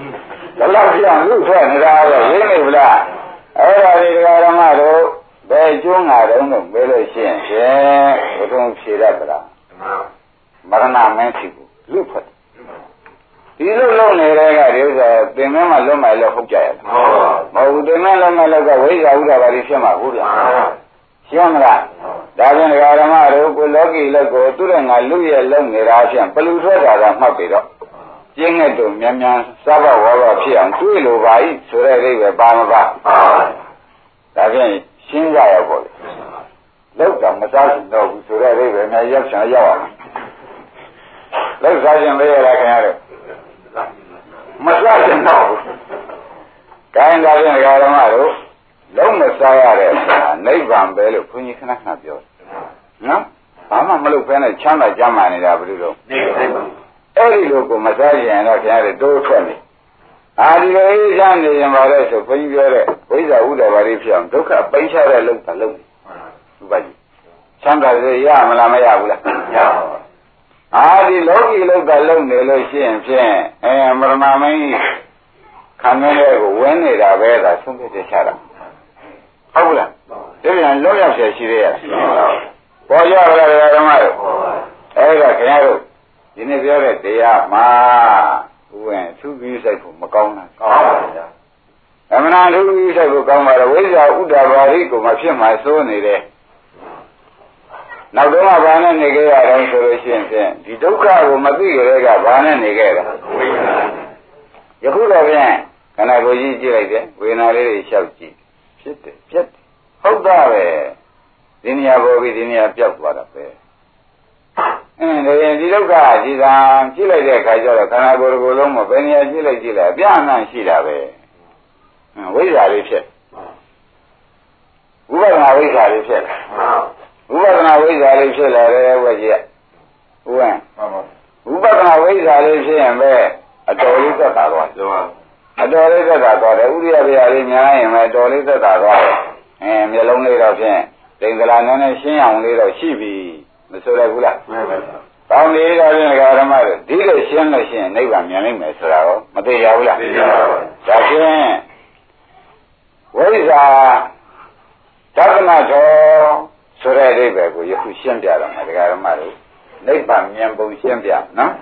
ဘယ်လောက်ပြောင်းလူထွက်နေတာလဲရင်းနေဗလားအဲ့ဒါဒီဓမ္မတို့ဘယ်ကျွန်းငါတုံးလို့ပြောလို့ရှိရင်ဖြင့်ဘုထုံဖြေတတ်သလားမရဏမင်းဖြစ်ဘူးလူထွက်ဒီလိုလုံးနေတဲ့ကဒီဥစ္စာသင်္ကန်းမှလွတ်မှလည်းဟုတ်ကြရလားမဟုတ်ဘူးသင်္ကန်းလွတ်မှလည်းကဝိဇ္ဇာဥဒ္ဒဘာတွေဖြစ်မှာဟုတ်ဗျာရှင်းမလားဒါဖြင့်ဓမ္မတို့ကိုလောကီလက်ကိုသူရငါလူရဲ့လုံးနေတာဖြင့်ပလူထွက်တာကမှတ်ပြီတော့ကျင်းတဲ့တို့မြန်မြန်စားဘဝဘဖြစ်အောင်တွေးလိုပါ၏ဆိုတဲ့အိဗယ်ပါမပါဒါဖြင့်ရှင်းကြရပေါ့လေလောက်တော့မစားချင်တော့ဘူးဆိုတဲ့အိဗယ်များရောက်ချင်ရောက်အောင်လောက်စားချင်လေရတာခင်ဗျားတို့မစားချင်တော့ဘူးကိုင်းဒါဖြင့်ဓမ္မတို့လုံးမစားရတဲ့နိဗ္ဗာန်ပဲလို့ခွန်ကြီးခဏခဏပြောတယ်နော်ဘာမှမလုပ်ဘဲနဲ့ချမ်းသာကြမ်းမာနေတာဘယ်လိုလုပ်နိဗ္ဗာန်အဲ့ဒီလိုကိုမစားရင်တော့ခင်ဗျားတို့တိုးထွက်နေအာဒီလိုအေးချမ်းနေရင်ပါလေဆိုခွန်ကြီးပြောတဲ့ဝိဇ္ဇာဥဒ္ဒဘာတွေဖြစ်အောင်ဒုက္ခပိန်းချတဲ့လုံးပါလုံးဥပကြီးချမ်းသာစေရမလားမရဘူးလားရပါဘူးအာဒီလောကီလောကလုံးနေလို့ရှိရင်ဖြင့်အဲမရဏမင်းကြီးခံရတဲ့ကိုဝင်းနေတာပဲဒါဆုံးဖြတ်ချက်ချတာဟုတ်ဘူးလားဒီပြန်လောက်ရောက်ဆယ်ရှိသေးရဲ့ပေါ်ကြပါလားဓမ္မတို့အဲ့ဒါခင်ဗျားတို့ဒီနေ့ပြောတဲ့တရားမှာဥဝင်သူပြီးစိတ်ဖို့မကောင်းလားကောင်းပါဗျာအမှန်တရားသူပြီးစိတ်ဖို့ကောင်းပါတော့ဝိဇ္ဇာဥဒ္ဒဘာရိကိုမဖြစ်မှစိုးနေတယ်နောက်တော့ဘာနဲ့နေခဲ့ရတော့ဆိုလို့ရှိရင်ဖြင့်ဒီဒုက္ခကိုမသိကြတဲ့ကဘာနဲ့နေခဲ့တာဝိညာဉ်ယခုတော့ဖြင့်ခန္ဓာကိုယ်ကြီးကြည့်လိုက်တယ်ဝေဒနာလေးတွေလျှောက်ကြည့်ဖြစ်တယ်ပြတ်တယ်ဟုတ်တာပဲဒီနေရာပေါ်ပြီးဒီနေရာပြောက်သွားတာပဲအင်းဒါရင်ဒီဒုက္ခဒီသာကြည့်လိုက်တဲ့အခါကျတော့ခန္ဓာကိုယ်ကိုယ်လုံးမဘယ်နေရာကြည့်လိုက်ကြည့်လိုက်အပြအနှံ့ရှိတာပဲဝိဇ္ဇာလေးဖြစ်ဝိပဿနာဝိဇ္ဇာလေးဖြစ်ဝိပဿနာဝိဇ္ဇာလေးဖြစ်လာတယ်ဝကြီးကဥဝင်ဝိပဿနာဝိဇ္ဇာလေးဖြစ်ရင်ပဲအတော်လေးသက်သာသွားတယ်အတော်လေးသက်သာသွားတယ်ဥရိယဗျာလေးများရင်ပဲအတော်လေးသက်သာသွားတယ်အဲမျိုးလုံးလေးတော့ဖြင့်တိမ်ကလာနည်းနည်းရှင်းအောင်လေးတော့ရှိပြီမဆိုရဘူးလားမှန်ပါဗျာကောင်းလေးတော့ဖြင့်ဓမ္မတို့ဒီလိုရှင်းလို့ရှိရင်နိဗ္ဗာန်မြင်နိုင်မယ်ဆိုတာရောမသိရဘူးလားသိရပါဘူးဒါဖြင့်ဝိဇ္ဇာသက္ကနာတော်ဆိုတဲ့အိဗယ်ကိုယခုရှင်းပြတော့မယ်ဓမ္မတို့နိဗ္ဗာန်မြင်ပုံရှင်းပြနော်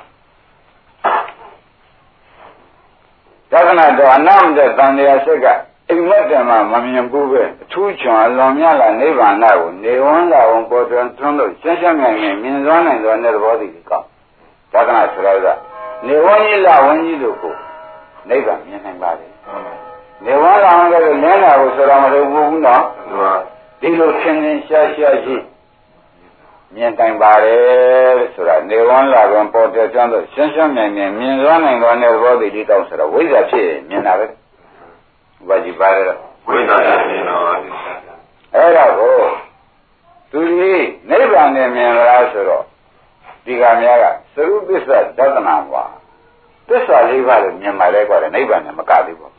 သက္ကနာတော်အနန္တတန်တရားစိတ်ကအိမ်မက်တမှာမမြင်ဘူးပဲအထူးချွန်အလွန်များလာနိဗ္ဗာန်ကိုနေဝန်းလာဝန်ပေါ်တွင်သွန်းလို့ရှင်းရှင်းနိုင်နိုင်မြင်စွမ်းနိုင်စွာနဲ့သဘောတည်ကောင်းသက္ကနာဆိုတော့ကနေဝန်းကြီးလာဝန်းကြီးတို့ကိုနိဗ္ဗာန်မြင်နိုင်ပါလေနေဝန်းလာဝန်ကလည်းလင်းလာကိုဆိုတော့မဟုတ်ဘူးနော်ဒီလိုသင်္င်ရှားရှားရှိမြင်တိုင်ပါတယ်ဆိုတာနေဝန်းလာဝန်ပေါ်တွင်သွန်းလို့ရှင်းရှင်းနိုင်နိုင်မြင်စွမ်းနိုင်စွာနဲ့သဘောတည်ကောင်းဆိုတော့ဝိဇ္ဇာဖြစ်မြင်တာပဲဘာကြီးပါတယ်ဝိသနာမြင်တော်အဲ့ဒါကိုသူကြီးနိဗ္ဗာန်နဲ့မြင်လားဆိုတော့ဒီကများကသရုပစ္စဒသနာဝါသစ္စာလေးပါးလို့မြင်ပါလေကွာနိဗ္ဗာန်နဲ့မကသေးဘူး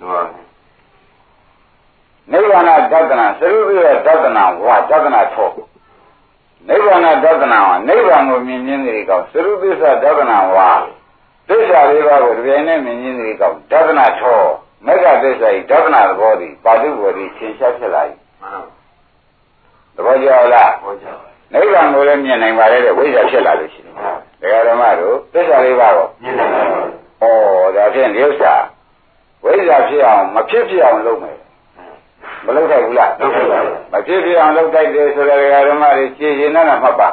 နိဗ္ဗာန်ဒသနာသရုပစ္စဒသနာဝါဒသနာထောနိဗ္ဗာန်ဒသနာဝါနိဗ္ဗာန်ကိုမြင်ခြင်းတွေကောသရုပစ္စဒသနာဝါသစ္စာလေးပါးကိုတပြိုင်နက်မြင်ခြင်းတွေကောဒသနာထောမက္ခသစ္စာဤဒသနာသဘောသည်ပါဠိဘောသည်သင်ရှားဖြစ်လာ၏သဘောကျလားသဘောကျပါနိဗ္ဗာန်ကိုလည်းမြင်နိုင်ပါလေတဲ့ဝိဇ္ဇာဖြစ်လာလို့ရှိတယ်တရားဓမ္မတို့သစ္စာလေးပါးကိုမြင်နိုင်ပါဘူးဩဒါဖြင့်ဒီဥစ္စာဝိဇ္ဇာဖြစ်အောင်မဖြစ်ဖြစ်အောင်လုပ်မယ်မလုပ်ထိုက်ဘူးလားလုပ်ထိုက်ပါဘူးမဖြစ်ဖြစ်အောင်လုပ်တိုက်တယ်ဆိုတဲ့တရားဓမ္မတွေရှင်းရှင်းနဲ့မှတ်ပါ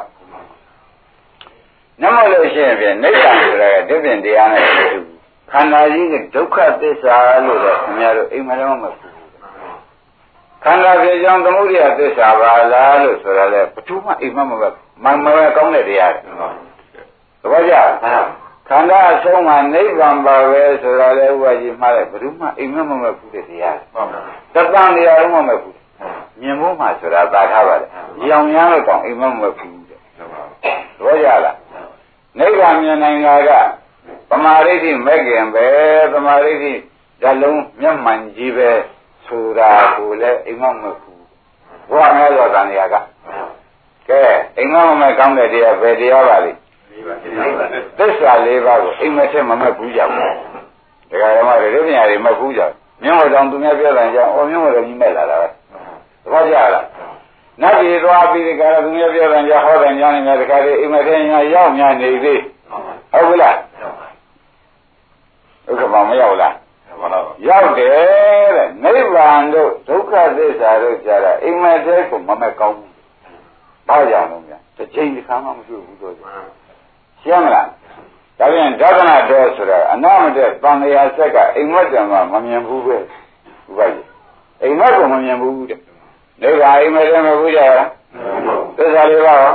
နမလို့ရှိရင်ဖြင့်နိဗ္ဗာန်ဆိုတဲ့ဒီပြင်တရားနဲ့ခန္ဓာကြီးကဒုက္ခသစ္စာလို့လည်းခင်ဗျားတို့အိမ်မလုံးမဖြစ်ဘူးခန္ဓာဖြစ်ကြောင်းသမုဒိယသစ္စာပါလားလို့ဆိုရလဲဘသူမှအိမ်မမပဲမမပဲကောင်းတဲ့တရားတွေသဘောကျခန္ဓာအဆုံးမှာနိဗ္ဗာန်ပါပဲဆိုရလဲဥပကြီးမှားတယ်ဘသူမှအိမ်မမပဲဘူးတဲ့တရားတသံတရားလုံးမပဲဘူးမြင်ဖို့မှဆိုတာသာထားပါတယ်ရောင်ရမ်းလို့တောင်အိမ်မမပဲဘူးတဲ့သဘောကျလားနိဗ္ဗာန်မြင်နိုင်တာကသမာဓိတိမဲ့ခင်ပဲသမာဓိတိဓာတ်လုံးမျက်မှန်ကြီးပဲဆိုတာကိုလည်းအိမ်မမဘူးဘုရားများသောတန်ရာကကဲအိမ်မမမဲ့ကောင်းတဲ့တရားဘယ်တရားပါလိမ့်သစ္စာလေးပါးကိုအိမ်မထက်မမဲ့ဘူးကြဘူးဒကာဓမ္မတွေဒီပညာတွေမကူးကြမြင်းဟောတောင်သူများပြောတယ်ကြောင့်အော်မြင်းဟောတော်ကြီးမဲ့လာတာပဲသဘောကျလားနတ်ပြည်သွားပြီးဒီကရသူများပြောတယ်ကြောင့်ဟောတယ်ညာနေများတခါလေးအိမ်မထဲညာရောက်ညာနေသေးဟုတ်ဘူးလားဒုက္ခမမရောက်လားရောက်တယ်တဲ့နိဗ္ဗာန်တို့ဒုက္ခသစ္စာတို့ကြတာအိမ်မထဲကိုမမဲ့ကောင်းဘူးဘာကြောင့်လဲဗျတစ်ချိန်တစ်ခါမှမတွေ့ဘူးတော့ရှင်းမလားဒါပြန်ဒသနာတော်ဆိုတာအနာမတဲ့တန်လျာဆက်ကအိမ်မက်တံမှာမမြင်ဘူးပဲဥပ္ပယအိမ်မက်ကိုမမြင်ဘူးတဲ့နိဗ္ဗာန်အိမ်မက်ထဲမှာဘူးကြလားသစ္စာလေးပါရော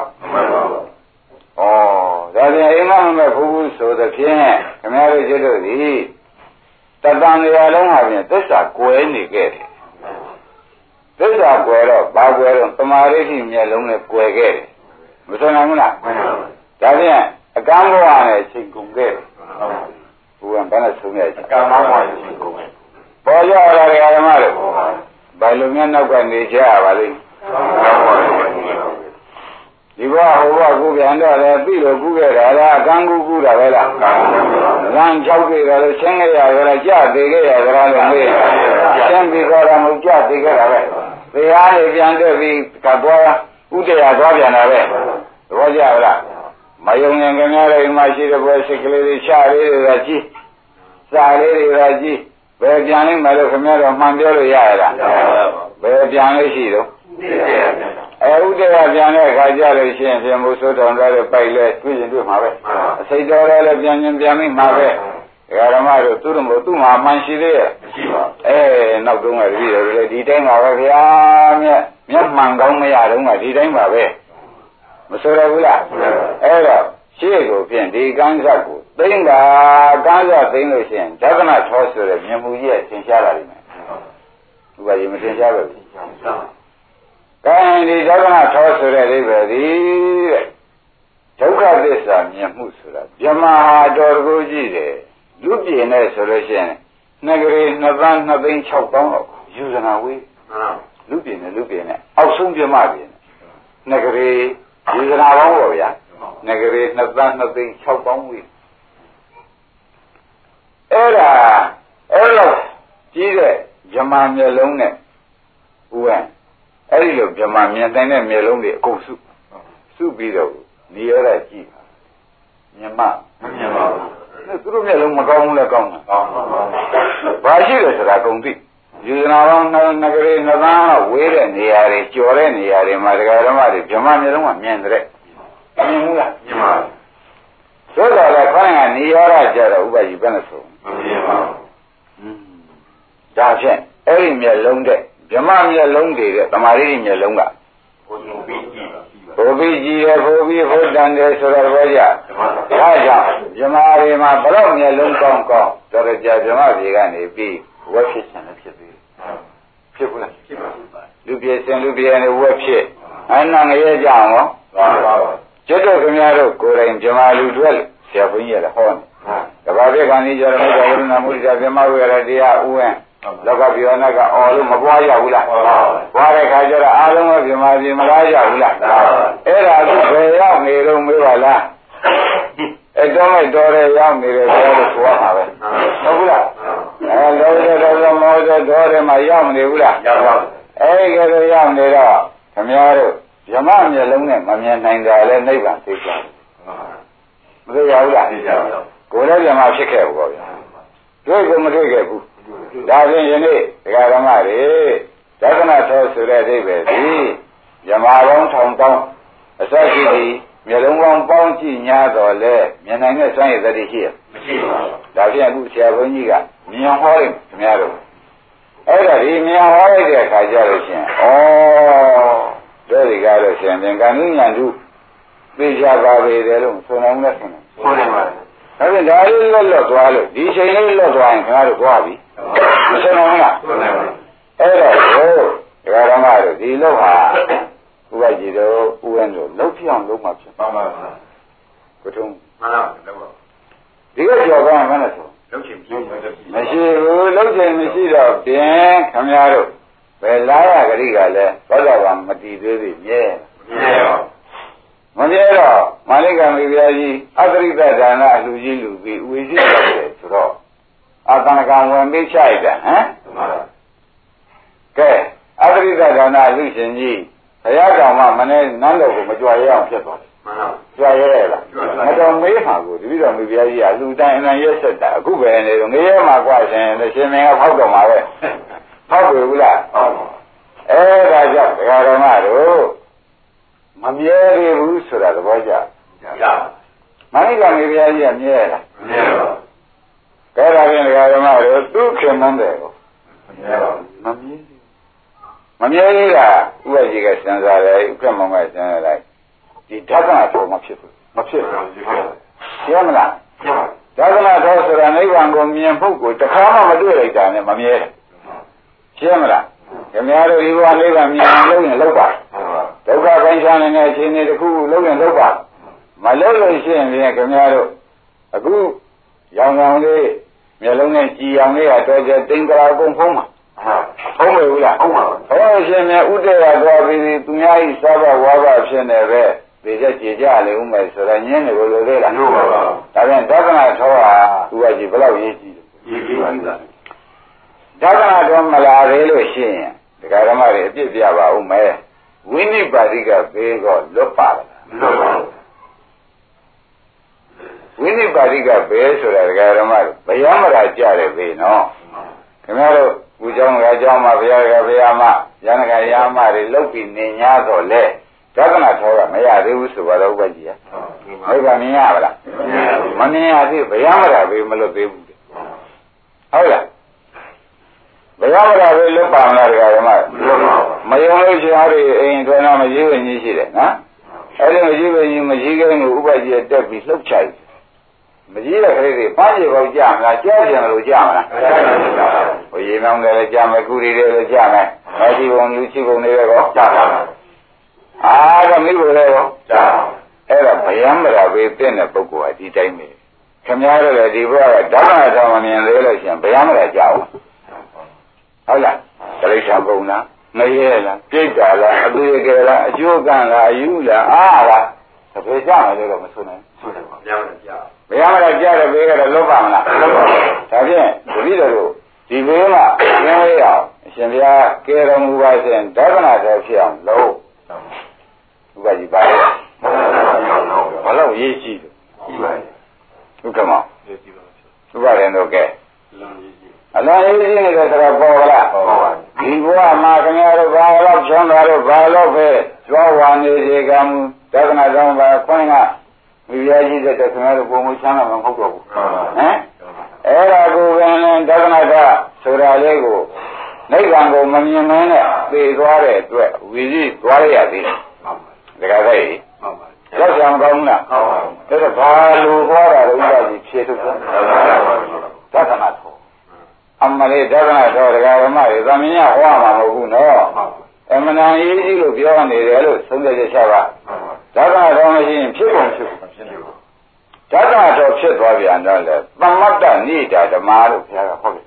ဩဒါပြန်အိမ်မက်မမဲ့ဘူးဆိုတဲ့ဖြင့်ခင်ဗျားတို့ကျွတ်တို့ဒီတတန်လျာလုံးဟာပြန်သစ္စာကွယ်နေခဲ့တယ်သစ္စာကွယ်တော့ဘာကွယ်တော့သမာဓိရှိမျက်လုံးနဲ့ကွယ်ခဲ့တယ်မဆိုနိုင်ဘူးလားဒါပြန်အကမ်းဘဝနဲ့ချိန်ကုန်ခဲ့တယ်ဘုရားဘယ်နဲ့ဆုံးရအကမ်းဘဝနဲ့ချိန်ကုန်ခဲ့ပေါ်ကြရတဲ့ဓမ္မတွေဘယ်လိုများနောက်ကနေကြရပါလိမ့်ဒီဘဝဟိုဘဝကိုပြန်တော့လည်းပြီလို့ကူးခဲ့တာလားအကမ်းကူးကူးတာပဲလားလမ်းချောက်ခဲ့တယ်လို့ရှင်းခဲ့ရတယ်လားကြသေးခဲ့ရတယ်လားလို့မေးရှင်းပြီးတော့မဟုတ်ကြသေးခဲ့တာပဲတရားတွေပြန်တက်ပြီးကတော့ဥတရာသွားပြန်တာပဲသဘောကျလားမယုံရင်ခင်ဗျားတို့အိမ်မှာရှိတဲ့ဘယ်စိတ်ကလေးတွေချလေးတွေကကြီးစာလေးတွေကကြီးဘယ်ပြန်လိမ့်မယ်လို့ခင်ဗျားတို့မှန်ပြောလို့ရရလားဘယ်ပြန်လို့ရှိတော့အဲဥဒရာပြန်တဲ့အခါကျလို့ရှိရင်ပြန်မိုးစိုးတော်တဲ့ပိုက်လဲတွေ့ရင်တွေ့မှာပဲအစိတ်တော်လည်းပြန်ရင်ပြန်မိမှာပဲဓမ္မတို့သူတို့မို့သူ့မှာမှန်ရှိသေးရဲ့ရှိပါအဲနောက်တုန်းကတပည့်တော်လည်းဒီတိုင်းပါပဲဗျာမြတ်မြတ်မှန်ကောင်းမရတော့ကဒီတိုင်းပါပဲမဆိုရဘူးလားအဲ့တော့ရှေ့ကိုဖြင့်ဒီကန်းဆက်ကိုသိမ့်တာကန်းဆက်သိမ့်လို့ရှိရင်ဒသနာထောဆိုတဲ့မြင်မှုကြီးရဲ့သင်ရှားလာလိမ့်မယ်သူကရေမသင်ရှားဘူးကဲဒီဒသနာထောဆိုတဲ့အိဗယ်ဒီတဲ့ဒုက္ခသစ္စာမြင်မှုဆိုတာဗြဟ္မာဟာတော်ကိုကြည့်တယ်လူပြင်းနဲ့ဆိုလို့ရှိရင်နှစ်ကလေးနှစ်သန်းနှစ်သိန်း၆သောင်းလောက်ယူဇနာဝေးလူပြင်းနဲ့လူပြင်းနဲ့အောက်ဆုံးပြမပြင်းနှစ်ကလေးယူဇနာပေါင်းပေါ့ဗျာနှစ်ကလေးနှစ်သန်းနှစ်သိန်း၆သောင်းဝေးအဲ့ဒါအဲ့လိုကြီးတဲ့ဗြဟ္မာမျက်လုံးနဲ့ဥပ္ပအဲ့ဒီလိုဗြဟ္မာမြင်တိုင်းတဲ့မျက်လုံးတွေအကုန်စုစုပြီးတော့နေရတာကြည့်မြင်မမမြင်ပါဘူးသူတို့မျက်လုံးမကောင်းဘူးလည်းကောင်းတယ်ကောင်းပါဘူးဘာရှိတယ်ဆိုတာကုန်ပြီယူဇနာပေါင်းနှစ်ကလေးနှစ်သန်းလောက်ဝေးတဲ့နေရာတွေကျော်တဲ့နေရာတွေမှာဒကာဓမ္မတွေဗြဟ္မာမျက်လုံးကမြင်တဲ့မြင်ဘူးလားမြင်ပါဘူးသို့တော်လည်းခေါင်းကနေရတာကြတော့ဥပ္ပယဘယ်နဲ့ဆိုမမြင်ပါဘူးဒါဖြင့်အဲ့ဒီမျက်လုံးတဲ့ဗြဟ္မာမျက်လုံးတွေတဲ့သမာဓိမျက်လုံးကဘုံပြီးကြည့်ဘုပြီးကြည့်ရဘုပြီးဘုဒ္ဓံတယ်ဆိုတော့ဘောကြဒါကြောင့်ဗြဟ္မာတွေမှာဘလို့မျက်လုံးကောင်းကောင်းတော်တော်ကြာဗြဟ္မာတွေကနေပြီးဝက်ဖြစ်ခြင်းလည်းဖြစ်ပြီးဖြစ်ဘူးလားဖြစ်ပါဘူးလူပြည့်စင်လူပြည့်နေဝက်ဖြစ်အနငရဲကြအောင်ရောပါပါပါကျွတ်တို့ခင်ဗျားတို့ကိုယ်တိုင်ဗြဟ္မာလူတွေဆရာဘုန်းကြီးရဟောတယ်တဘာပြခံကြီးကြတော့မေတ္တာဝိရဏမုဒိတာဗြဟ္မာဝေရတရားဥဝင်လောကပြောနာကအော်လို့မပွားရဘူးလားပွားတဲ့ခါကျတော့အားလုံးကပြမပြေမလားရဘူးလားအဲ့ဒါအခုဘယ်ရောက်နေတော့မေးပါလားအဲ့တော့လိုက်တော်တယ်ရောက်နေတယ်ဆိုတော့ဆိုရမှာပဲဟုတ်ဘူးလားအဲလောရတော်မောတော်တော်တယ်မှာရောက်နေဘူးလားရောက်ပါဘူးအဲ့ဒီကလေးရောက်နေတော့ခမည်းတော်ဗြဟ္မာမျက်လုံးနဲ့မမြင်နိုင်တာလဲနိဗ္ဗာန်သိကြတယ်မသိရဘူးလားသိကြပါဘူးကိုယ်လည်းဗြဟ္မာဖြစ်ခဲ့ဘူးပေါ့ဗျာတွေ့ကိုမတွေ့ခဲ့ဘူးဒါဖြင့်ယနေ့ဒကာဓမ္မတွေဒသနာထောဆိုတဲ့အိဗယ်ဒီဗြဟ္မာပေါင်းထောင်ပေါင်းအစရှိသည်မျက်လုံးပေါင်းပေါင်းကြည့်ညာတော့လဲမြင်နိုင်တဲ့စွမ်းရည်တတိရှိရမရှိပါဘူးဒါဖြင့်အခုဆရာဘုန်းကြီးကမြင်ဟောတယ်ခင်ဗျားတို့အဲ့ဒါဒီမြင်ဟောလိုက်တဲ့အခါကျလို့ရှင်ဩတို့ဒီကားလို့ရှင်သင်္ကန်းဉာဏ်သူသိကြပါပေတယ်လို့ဆိုနိုင်လဲဆိုနိုင်ဆိုနိုင်ပါဒါဖြင့်ဒါလေးလွတ်လွတ်သွားလို့ဒီချိန်လေးလွတ်သွားရင်ခင်ဗျားတို့သွားပြီမဆိုနိုင်ဘူးလားဆိုနိုင်ပါအဲ့တော့ဒကာဓမ္မတို့ဒီလောက်ဟာဥပ္ပကြည်တို့ဥဝင်တို့လှုပ်ပြအောင်လုပ်မှဖြစ်ပါပါဘုထုံးမှန်ပါလောက်ပါဒီကကြော်ကောင်းမှန်းလို့ဆိုလှုပ်ချင်မရှိဘူးလှုပ်ချင်မရှိတော့ပြင်ခင်ဗျားတို့ဘယ်လာရဂရိကလည်းသောတာပန်မတည်သေးသေးမြဲမြဲပါမမြဲတော့မာလိကမေဘုရားကြီးအသရိတဒါနအလှကြီးလူပြီးဥဝိဇ္ဇိတယ်ဆိုတော့အာသနကံဝင်ပြီးချလိုက်တာဟမ်ကဲအတ္တိကဒါနလူရှင်ကြီးဘုရားကောင်မှမနဲ့နန်းတော်ကိုမကြွရအောင်ဖြစ်သွားတယ်မှန်ပါကြွရရလားမတော်မေးမှာကိုတပည့်တော်မိဖုရားကြီးကလူတိုင်းအနံ့ရက်ဆက်တာအခုပဲနေတော့ငရဲမှာကြွရှင်လေရှင်မင်းကဖောက်တော်မှာပဲဖောက်ပြီဘူးလားဟုတ်အဲဒါကြောင့်ဒကာတော်မတို့မမြဲသေးဘူးဆိုတာသဘောကျရမဏိကမိဖုရားကြီးကမြဲလားမြဲပါကဲဒါဖြင့်ဒကာတော်မတို့သူခင်မန်းတယ်ကိုမမြဲပါမမြဲမမြဲသေးတာဥပ္ပကြီးကစဉ်းစားတယ်ဥက္ကမောင်ကစဉ်းစားလိုက်ဒီဓကနာတော်မဖြစ်ဘူးမဖြစ်ဘူးရှင်းမလားဓကနာတော်ဆိုတာနိဗ္ဗာန်ကိုမြင်ဖို့ကိုတခါမှမတွေ့လိုက်တာနဲ့မမြဲတယ်ရှင်းမလားခင်ဗျားတို့ဒီဘဝနိဗ္ဗာန်မြင်လို့ရင်လောက်ပါဒုက္ခပိုင်းခြားနေတဲ့အခြေအနေတစ်ခုလုံးရင်လောက်ပါမလုံးလို့ရှိရင်လည်းခင်ဗျားတို့အခုရောင်ရောင်လေးမျက်လုံးနဲ့ကြည်ရောင်လေးကတော့ကျတင်္ဂရာကုန်ဖုံးမှာဟုတ်ပြီဘူးလားဟုတ်ပါဘူးဘုရားရှင်မြတ်ဥတ္တရာတော်ပြီးသူများဤစားဘဝါဘဖြစ်နေပဲဒီချက်ကြည်ကြလေဦးမယ်ဆိုတော့ညင်းနေလို့လို့သေးလားဟုတ်ပါဘူးဒါပြန်သက္ကနာထောဟာသူကကြီးဘယ်လောက်ရေးကြည့်ရေးကြည့်ပါလားသက္ကနာထောမလာသေးလို့ရှိရင်ဒကာဓမ္မတွေအပြစ်ပြပါဦးမယ်ဝိနိပါတိကဘေးတော့လွတ်ပါလားမလွတ်ပါဘူးဝိနိပါတိကဘေးဆိုတာဒကာဓမ္မတွေဗျာမရာကြတယ်ဘေးနော်ခင်ဗျားတို့ဘူးเจ้าကเจ้าမှာဘုရားကဘုရားမရဏကရာမတွေလုတ်ပြီးနေ냐တော့လေဓကနာထောကမရသေးဘူးဆိုတော့ဥပ္ပကြီးကဟုတ်ကဲ့မြင်ရပါလားမမြင်ရသေးဘုရားမရာဘေးမလွတ်သေးဘူးဟုတ်လားဘုရားမရာဘေးလွတ်ပါမလားဒကာဓမ္မမယုံလို့ရှိရင်အဲ့ဒီအိမ်ထွန်းတော့မကြီးဝင်ကြီးရှိတယ်နော်အဲ့ဒီမကြီးဝင်ကြီးမကြီးကိန်းကိုဥပ္ပကြီးတက်ပြီးလှုပ်ချလိုက်မကြီးတဲ့ခလေးတွေပန်းကြီးပေါက်ကြမလားကြားကြလို့ကြမလားဟိုရေမောင်းတယ်လည်းကြားမယ်ကုရီတယ်လည်းကြားမယ်မရှိဘုံလူချိဘုံတွေရောကြားပါမယ်အာကမိဘတွေရောကြားအဲ့ဒါဗျံမရာဘေးတဲ့တဲ့ပုဂ္ဂိုလ်ကဒီတိုင်းပဲခင်ဗျားတို့လည်းဒီဘက်ကဓမ္မတော်မမြင်သေးလို့ရှိရင်ဗျံမရာကြောက်ဟုတ်လားတိရစ္ဆာန်ပုံလားမရဲလားပြိတ္တာလားအသေးကလားအကျိုးကံလားအယူလားအားလားတပည့်ကြမယ်လို့တော့မဆိုနိုင်ဆိုတယ်ပါဗျံမရာကြောက်ဘယ်မှာကြားတယ်ဘေးကတော့လွတ်ပါမလားလွတ်ပါဘူးဒါဖြင့်တပည့်တော်တို့ဒီဘေးမှာကျင်းလေးအောင်အရှင်ဘုရားကဲတော်မူပါစေဓကနာတော်ဖြစ်အောင်လုပ်ဥပ္ပကြီးပါလေဘာလို့ရေးကြည့်လို့ဥက္ကမောဥပ္ပရင်တို့ကဲအလုံးရေးကြည့်နေတယ်ဆိုတော့ပေါ်လားဒီဘဝမှာခင်ဗျားတို့ဘာလို့ချမ်းသာလို့ဘာလို့ပဲကြွားဝါနေစေကမူဓကနာတော်ပါခွင့်ကမိဖုရားကြီးတဲ့ခင်ဗျားတို့ပုံမချမ်းသာမှာမဟုတ်တော့ဘူးဟမ်အဲ့ဒါကိုပဲဓကနာကဆိုတာလေးကိုနိဗ္ဗာန်ကိုမမြင်မင်းနဲ့သိသွားတဲ့အတွက်ဝီစီသွားရရသေးတယ်ဒကာသိဟုတ်ပါဘူးရောက်ကြမကောင်းဘူးလားဟုတ်ပါဘူးဒါတော့ဘာလို့သွားတာလဲဥပ္ပါကြီးဖြေထုတ်တယ်ဓကနာထောအမလေးဓကနာထောဒကာဓမ္မတွေသမင်ရဟောမှာမဟုတ်ဘူးနော်အမှန်တန်ရေးကြီးလို့ပြောနေတယ်လို့သုံးသက်ချက်ချပါဓကနာထောမရှိရင်ဖြစ်ကုန်ဖြစ်ကုန်ဖြစ်နေပါဓကနာထောဖြစ်သွားပြန်တော့လေသမတ္တနိဒာဓမ္မလို့ဘုရားကဟောတယ်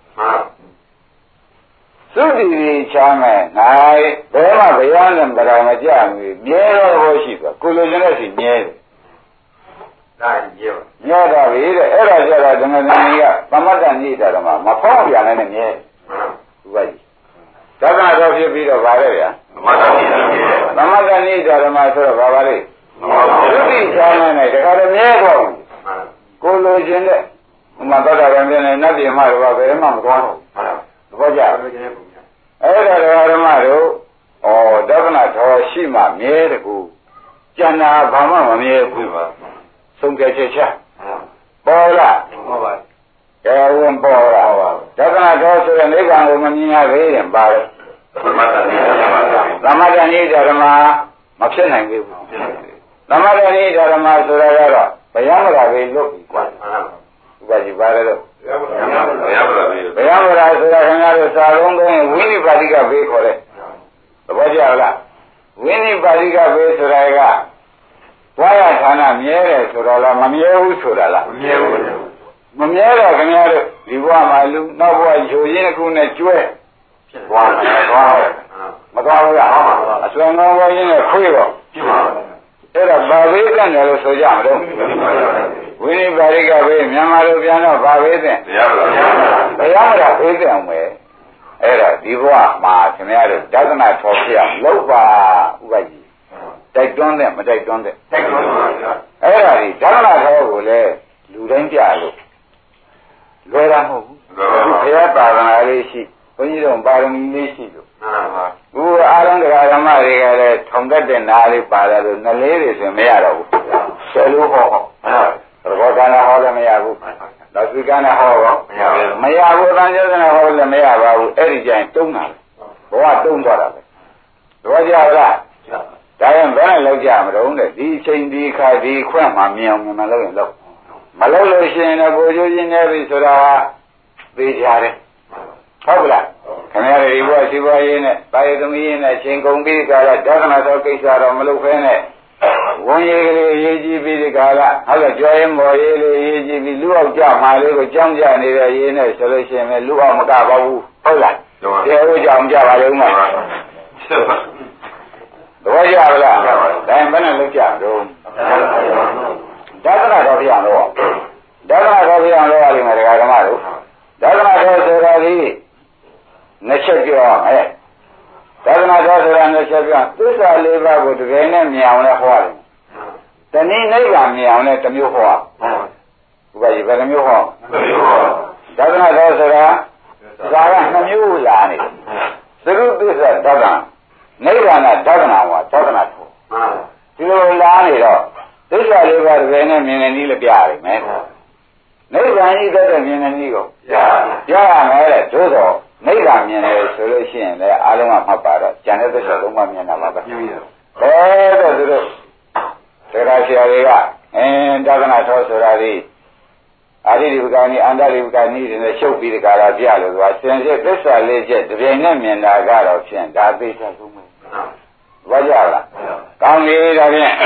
သုတိတိချမ်းမဲ့နိုင်ဘယ်မှာဘုရားနဲ့ဗရာမကြဘူးမြဲတော့ဘောရှိသွားကိုလိုချင်တဲ့စီမြဲတယ်ဒါကြီးရောမြဲတာပဲတဲ့အဲ့ဒါကြတော့ဓမ္မသင်္ကြီးကသမတ္တနိဒာဓမ္မမဖောက်ပြန်နိုင်နဲ့မြဲဥပ္ပါကြီးဓကနာထောဖြစ်ပြီးတော့ဗါလဲဗျာသမတ္တနိဒာဓမ္မဆိုတော့ဗါပါလေသုတိချမ်းမဲ့နိုင်တခါတည်းမြဲတော့ကိုလိုချင်တဲ့ဥမာသောတာပန်ပြနေနတ်ပြည်မှာတော့ဘယ်မှမသွားတော့သဘောကျအဲ့ဒါဓမ္မတို့ဩဒကနာထောရှိမှမြဲတကူကျန်တာဘာမှမမြဲဘူးပါဆုံးဖြတ်ချက်ချပေါ်လားဟုတ်ပါကဲဝင်ပေါ်လားဟုတ်ပါဒကနာထောဆိုတဲ့နိဗ္ဗာန်ကိုမမြင်ရသေးရင်ပါလေသမတ္တနိသမတ္တနိဓမ္မမဖြစ်နိုင်ဘူးသမတ္တနိဓမ္မဆိုတာကတော့ဘယံမရာပဲလွတ်ပြီကွာဥပကြီးပါလေတော့ဘယံမရာဘယံမရာဘယံမရာဆိုတာခင်ဗျားတို့စာလုံးသုံးဝိနိပါတိကဘေးခေါ်တယ်သဘောကျလားဝိနိပါတိကဘေးဆိုတာကဝါရဌာနမြဲတယ်ဆိုတာလားမမြဲဘူးဆိုတာလားမမြဲဘူးမမြဲတော့ခင်ဗျားတို့ဒီဘဝမှာလူနောက်ဘဝယူရင်းတစ်ခုနဲ့ကျွဲဖြစ်သွားတယ်သွားတယ်မသွားဘူးလားအစွမ်းကောင်းဝရင်းနဲ့ခွေးတော့ဖြစ်ပါဘူးအဲ့ဒါဘာဘေးကံတယ်လို့ဆိုကြမလို့ဝိနိဗ္ဗပါရိကဘေးမြန်မာလိုပြန်တော့ဗာဘေးတဲ့တရားပါဘုရားမလားဘေးတဲ့အောင်ပဲအဲ့ဒါဒီဘဝမှာခင်ဗျားတို့ဒသနာထော်ပြလောက်ပါဥပကြီးတိုက်တွန်းတဲ့မတိုက်တွန်းတဲ့တိုက်တွန်းပါဗျာအဲ့ဒါဒီဒသနာထော်ကိုလေလူတိုင်းပြလို့လွယ်တာမဟုတ်ဘူးဘုရားပါဒနာလေးရှိဘုန်းကြီးတို့ပါရမီလေးရှိလို့မှန်ပါဘူးဘုရားအားလုံးတရားဓမ္မတွေကလည်းထုံတတ်တဲ့နာလေးပါတယ်လို့နှလေးတွေဆိုမရတော့ဘူးဆယ်လို့ဟောဟောဘောကနာဟောလည်းမရဘူးလောကီကနာဟောရောမရဘူးတန်ကျတဲ့ဟောလည်းမရပါဘူးအဲ့ဒီကျရင်တုံးတာဘဝတုံးသွားတာပဲတော့ကြလားဒါရင်ဘယ်နဲ့လောက်ကြမလို့တဲ့ဒီချိန်ဒီခါဒီခွင့်မှမြင်အောင်မလုပ်ရင်တော့မလုပ်လို့ရှိရင်လည်းကိုကျိုးချင်းနေပြီဆိုတာသိကြတယ်ဟုတ်ကလားခင်ဗျားတို့ဒီဘဝရှိပါရေးနဲ့ပါရသမီးရေးနဲ့ချိန်ကုန်ပြီးကြတော့ဒသနာသောကိစ္စတော့မလုပ်ဖဲနဲ့ဝန်ရည်ကလေးရေးကြည့်ပြီးဒီကာလဟုတ်ကဲ့ကြောရင်မော်ရေးလေးရေးကြည့်ပြီးလူအောင်ကြမှာလေးကိုကြောင်းကြနေတဲ့ရေးနဲ့ဆိုလို့ရှိရင်လည်းလူအောင်မကပါဘူးဟုတ်လားဒီဥကြောင်ကြပါလိမ့်မယ်တော့ရပါလားဒါရင်ဘယ်နဲ့လုပ်ကြတော့ဒသနာတော်ပြအောင်လို့ဒသနာတော်ပြအောင်လို့ရတယ်မယ်ဒကာဓမ္မတို့ဒသနာတော်ဆိုတာဒီနှစ်ချက်ပြောမယ်ဒသနာတော်ဆိုတာနှစ်ချက်ပြောသစ္စာလေးပါးကိုတကယ်နဲ့မြင်အောင်လဲဟောတယ်တနည်းနိဗ္ဗာန်မြင်အောင်လဲတစ်မျိုးဟောဥပဒေဘယ်နှမျိုးဟောဒသနာတော်ဆိုတာဒါကနှစ်မျိုးလာနေတယ်သရုပ်သစ္စာဒသနာနိဗ္ဗာန်ဒသနာဟောဒသနာတော်ဒီလိုလာနေတော့သစ္စာလေးပါးတကယ်နဲ့မြင်နေနည်းလည်းပြရတယ်မယ်နိဗ္ဗာန်ကြီးတတ်တဲ့မြင်နေနည်းကိုပြပြရမယ်တဲ့သို့တော့နိဗ္ဗာန်မြင်တယ်ဆိုလို့ရှိရင်လည်းအားလုံးကမှတ်ပါတော့ဉာဏ်နဲ့သစ္စာလုံးဝမြင်တာပါပဲဘယ်တော့သူတို့တရားဆရာတွေကအင်းဒသနာတော်ဆိုတာဒီအာရိဒီပကာနီအန္တရိပကာနီတွေနဲ့ရှုပ်ပြီးဒီကာလာပြလို့ဆိုတာစင်စစ်သစ္စာလေးချက်တပြိုင်နဲ့မြင်တာကတော့ဖြင့်ဒါသိချဆုံးပဲဘာကြလားကောင်းပြီဒါဖြင့်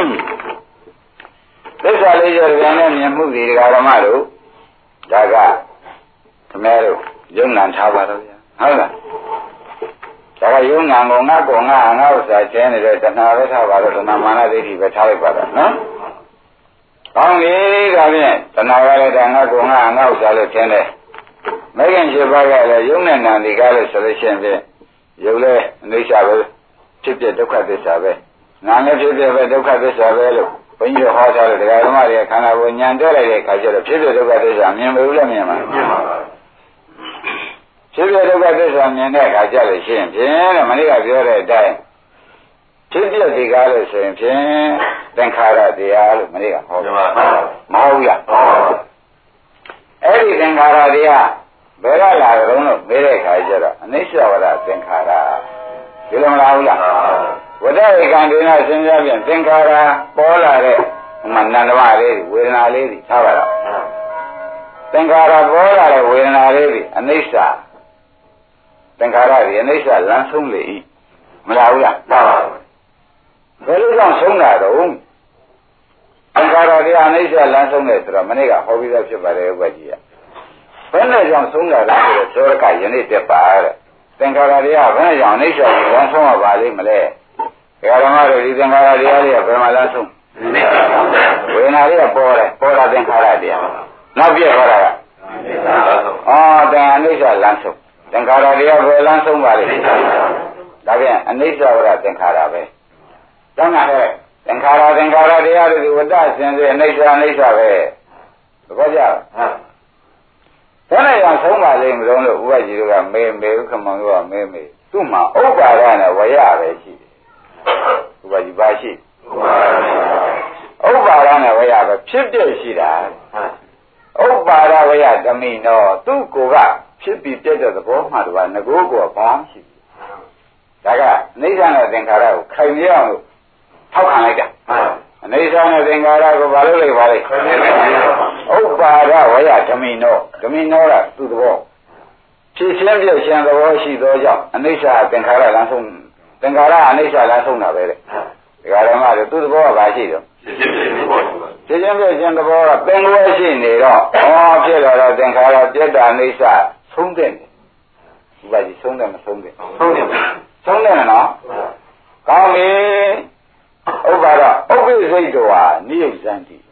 သစ္စာလေးချက်တပြိုင်နဲ့မြင်မှုဒီဒကာဓမ္မတို့ဒါကခမဲတို့ယုံနံထားပါတော့ဗျာဟုတ်လားဒါကယုံနံကိုငါကောငါငါဥစ္စာကျင်းနေတဲ့တဏှာပဲထားပါတော့တဏှာမာနဒိဋ္ဌိပဲထားလိုက်ပါတော့နော်ကောင်းပြီဒါဖြင့်တဏှာကလည်းဒါငါကောငါငါဥစ္စာလို့ကျင်းတယ်မဂ္ဂင်ရှိပါကလည်းယုံနဲ့နံဒီကားလို့ဆိုလို့ရှိရင်ဖြင့်ယုံလဲအိဋ္ဌာပဲဖြစ်ဖြစ်ဒုက္ခသစ္စာပဲနာလည်းဖြစ်ဖြစ်ပဲဒုက္ခသစ္စာပဲလို့ဘုန်းကြီးဟောထားလို့ဒကာဓမ္မတွေကခန္ဓာကိုယ်ဉာဏ်တက်လိုက်တဲ့အခါကျတော့ဖြစ်ဖြစ်ဒုက္ခသစ္စာမြင်ဘူးလားမြင်မှာမြင်ပါပါဖြစ်ဖြစ်ဒုက္ခသစ္စာမြင်တဲ့အခါကျလို့ရှိရင်ဖြင့်တဲ့မနေ့ကပြောတဲ့အတိုင်းဖြစ်ဖြစ်ဒီကားလို့ဆိုရင်ဖြင့်သင်္ခါရတရားလို့မနေ့ကဟောတယ်မဟုတ်ဘူးလားအဲ့ဒီသင်္ခါရတရားဘယ်ကလာကြုံလို့မေးတဲ့အခါကျတော့အနိစ္စဝရသင်္ခါရဒီလိုမလားဘူးလားဝတ္တဧကံဒိနာစဉ်းစားပြန်သင်္ခါရပေါ်လာတဲ့မနန္ဒမလေးဝေဒနာလေးတွေထားပါတော့သင်္ခါရပေါ်လာတဲ့ဝေဒနာလေးတွေအနိစ္စသင်္ခါရတွေအနိစ္စလမ်းဆုံးလေဤမလားဘူးလားမှန်ပါဘူးဘယ်လိုကြောင့်ဆုံးတာတော့သင်္ခါရတွေအနိစ္စလမ်းဆုံးတယ်ဆိုတော့မနေ့ကဟောပြီးသားဖြစ်ပါတယ်ဥပကြီးကဘယ်နဲ့ကြောင့်ဆုံးတာလဲဆိုတော့သောရကယနေ့တက်ပါတဲ့သင်္ခါရတွေကဘယ်နဲ့ကြောင့်အနိစ္စလမ်းဆုံးရပါလိမ့်မလဲဓမ္မတို့ဒီသင်္ခါရတရားတွေကဘယ်မှာလမ်းဆုံးဝေဒနာတွေကပေါ်တယ်ပေါ်တာသင်္ခါရတရားနောက်ပြည့်ခေါ်တာကအော်ဒါအနိစ္စလမ်းဆုံးသင်္ခါရတရားဘယ်လမ်းဆုံးပါလိမ့်ဒါပြန်အနိစ္စဝရသင်္ခါရပဲတောင်းတာဟဲ့သင်္ခါရသင်္ခါရတရားတွေဝတ္တဆင်စေအနိစ္စအနိစ္စပဲသဘောကျလားဘယ်နဲ့ကြောင့်ဆုံးပါလိမ့်မလို့ဥပကြီးတို့ကမေးမေးခမောင်တို့ကမေးမေးသူ့မှာဥပ္ပါဒနဲ့ဝရပဲရှိတယ်ဥပကြီးပါရှိဥပ္ပါဒနဲ့ဝရပဲဖြစ်ပြရှိတာဥပ္ပါဒဝရဓမိနောသူ့ကိုယ်ကဖြစ်ပြီးပြတ်တဲ့သဘောမှတပါငကိုးကိုဘာမှရှိဘူးဒါကအိဋ္ဌာနဲ့သင်္ခါရကိုခိုင်မြဲအောင်လို့ထောက်ခံလိုက်တာအိဋ္ဌာနဲ့သင်္ခါရကိုဘာလို့လိုက်ပါလဲဥပ္ပါဒဝရဓမိနောဓမိနောကသူ့သဘောဖြစ်ချင်းပြည့်ရှင်သဘောရှိသောကြောင့်အိဋ္ဌာသင်္ခါရလမ်းဆုံးသင်္ခါရအိဋ္ဌာလမ်းဆုံးတာပဲတဲ့ဒီကရမတွေသူ့သဘောကဘာရှိတော့ဖြစ်ချင်းပြည့်ရှင်သဘောကပင်ကိုရှိနေတော့ဟောဖြစ်လာတော့သင်္ခါရပြတ်တာအိဋ္ဌာဆုံးတဲ့ဒီပါကြီးဆုံးတယ်မဆုံးတယ်ဆုံးတယ်ဆုံးတယ်နော်ကောင်းပြီဥပ္ပါဒဥပ္ပိစိတ်တော်ဟာနိယဇန္တိ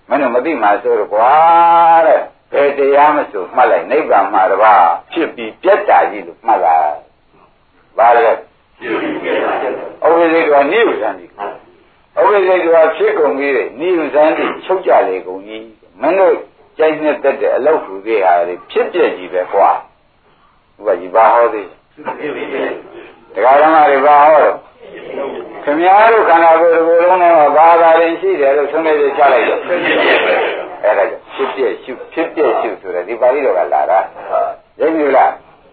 မင်းတို့မသိမှဆိုတော့ကွာတဲ့ဘယ်တရားမဆိုမှတ်လိုက်နိဗ္ဗာန်မှာတပါဖြစ်ပြီးပြတ်တာကြီးလို့မှတ်လိုက်ဘာလဲဖြစ်ပြီးပြတ်တာဥပ္ပဇိကနိဗ္ဗာန်ဒီဥပ္ပဇိကဖြစ်ကုန်ပြီတဲ့နိဗ္ဗာန်ဒီချုပ်ကြလေကုန်ကြီးမင်းတို့ကြိုက်နဲ့တက်တဲ့အလောက်ထူသေးဟာလေဖြစ်ပြကြီးပဲကွာဥပ္ပကြီးဘာဟောသေးတရားဓမ္မတွေဘာဟောတော့ခင်ဗျားတို့ခန္ဓာကိုယ်တစ်ခုလုံးနဲ့ဘာသာရင်ရှိတယ်လို့ဆုံးဖြတ်ချလိုက်တော့အဲ့ဒါဖြစ်ပြရှုဖြစ်ပြရှုဆိုတဲ့ဒီပါဠိတော်ကလာတာသိပြီလား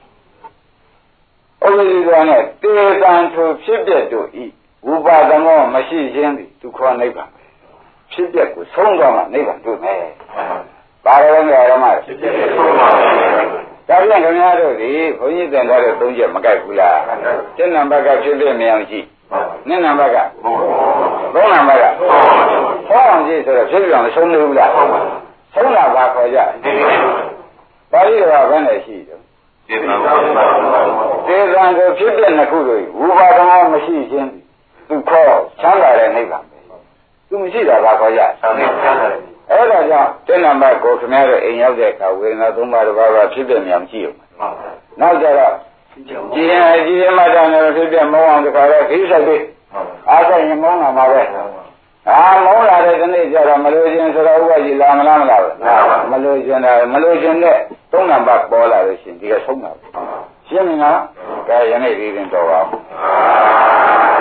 ဥပ္ပဇိကနဲ့တေတံသူဖြစ်ပြတို့ဤဝိပါဒမောမရှိခြင်းသည်ဒုက္ခနိဗ္ဗာန်ပဲဖြစ်ပြကိုဆုံးသွားမှနိဗ္ဗာန်တွေ့မယ်ဘာလို့လဲဓမ္မဖြစ်ပြဆုံးသွားမယ်ဒါပြန်ခင်ဗျားတို့ဒီဘုန်းကြီးသင်ထားတဲ့သုံးချက်မကိုက်ဘူးလားတဏ္ဍဘကဖြစ်ပြမအောင်ရှိနိနံဘကသုံးနံဘကဟောအောင်ကြည့်ဆိုတော့ဖြစ်ပြအောင်ဆုံးနေဘူးလားဆုံးတာဘာခေါ်ကြပါဠိတော်ကဘယ်နဲ့ရှိတယ်သေသံကိုဖြစ်ပြနှစ်ခုတို့ဝိပါဒမောမရှိခြင်းသူခေါ်ချမ်းသာတဲ့နိဗ္ဗာန်ပဲသူမရှိတာဘာခေါ်ကြချမ်းသာတယ်အဲ့ဒါကြောင့်တဏ္ဍဘကကိုခင်ဗျားတို့အိမ်ရောက်တဲ့အခါဝေဒနာသုံးပါးတစ်ပါးကဖြစ်ပြမြောင်ကြည့်အောင်နောက်ကြတော့ကြည်ရင်ကြည်ရင်မှတမ်းလည်းဖြစ်ပြမောအောင်တခါတော့ခိစိုက်ပြီးအားဆိုင်ရင်မောင်းလာမှာပဲအာမောင်းလာတဲ့ဒီနေ့ကျတော့မလို့ခြင်းဆိုတော့ဥပ္ပကြီးလာမလားမလားမလို့ခြင်းတာမလို့ခြင်းနဲ့သုံးနံပါတ်ပေါ်လာလို့ရှိရင်ဒီကဆုံးတာရှင်းမလားကဲယနေ့ဒီရင်တော့ပါ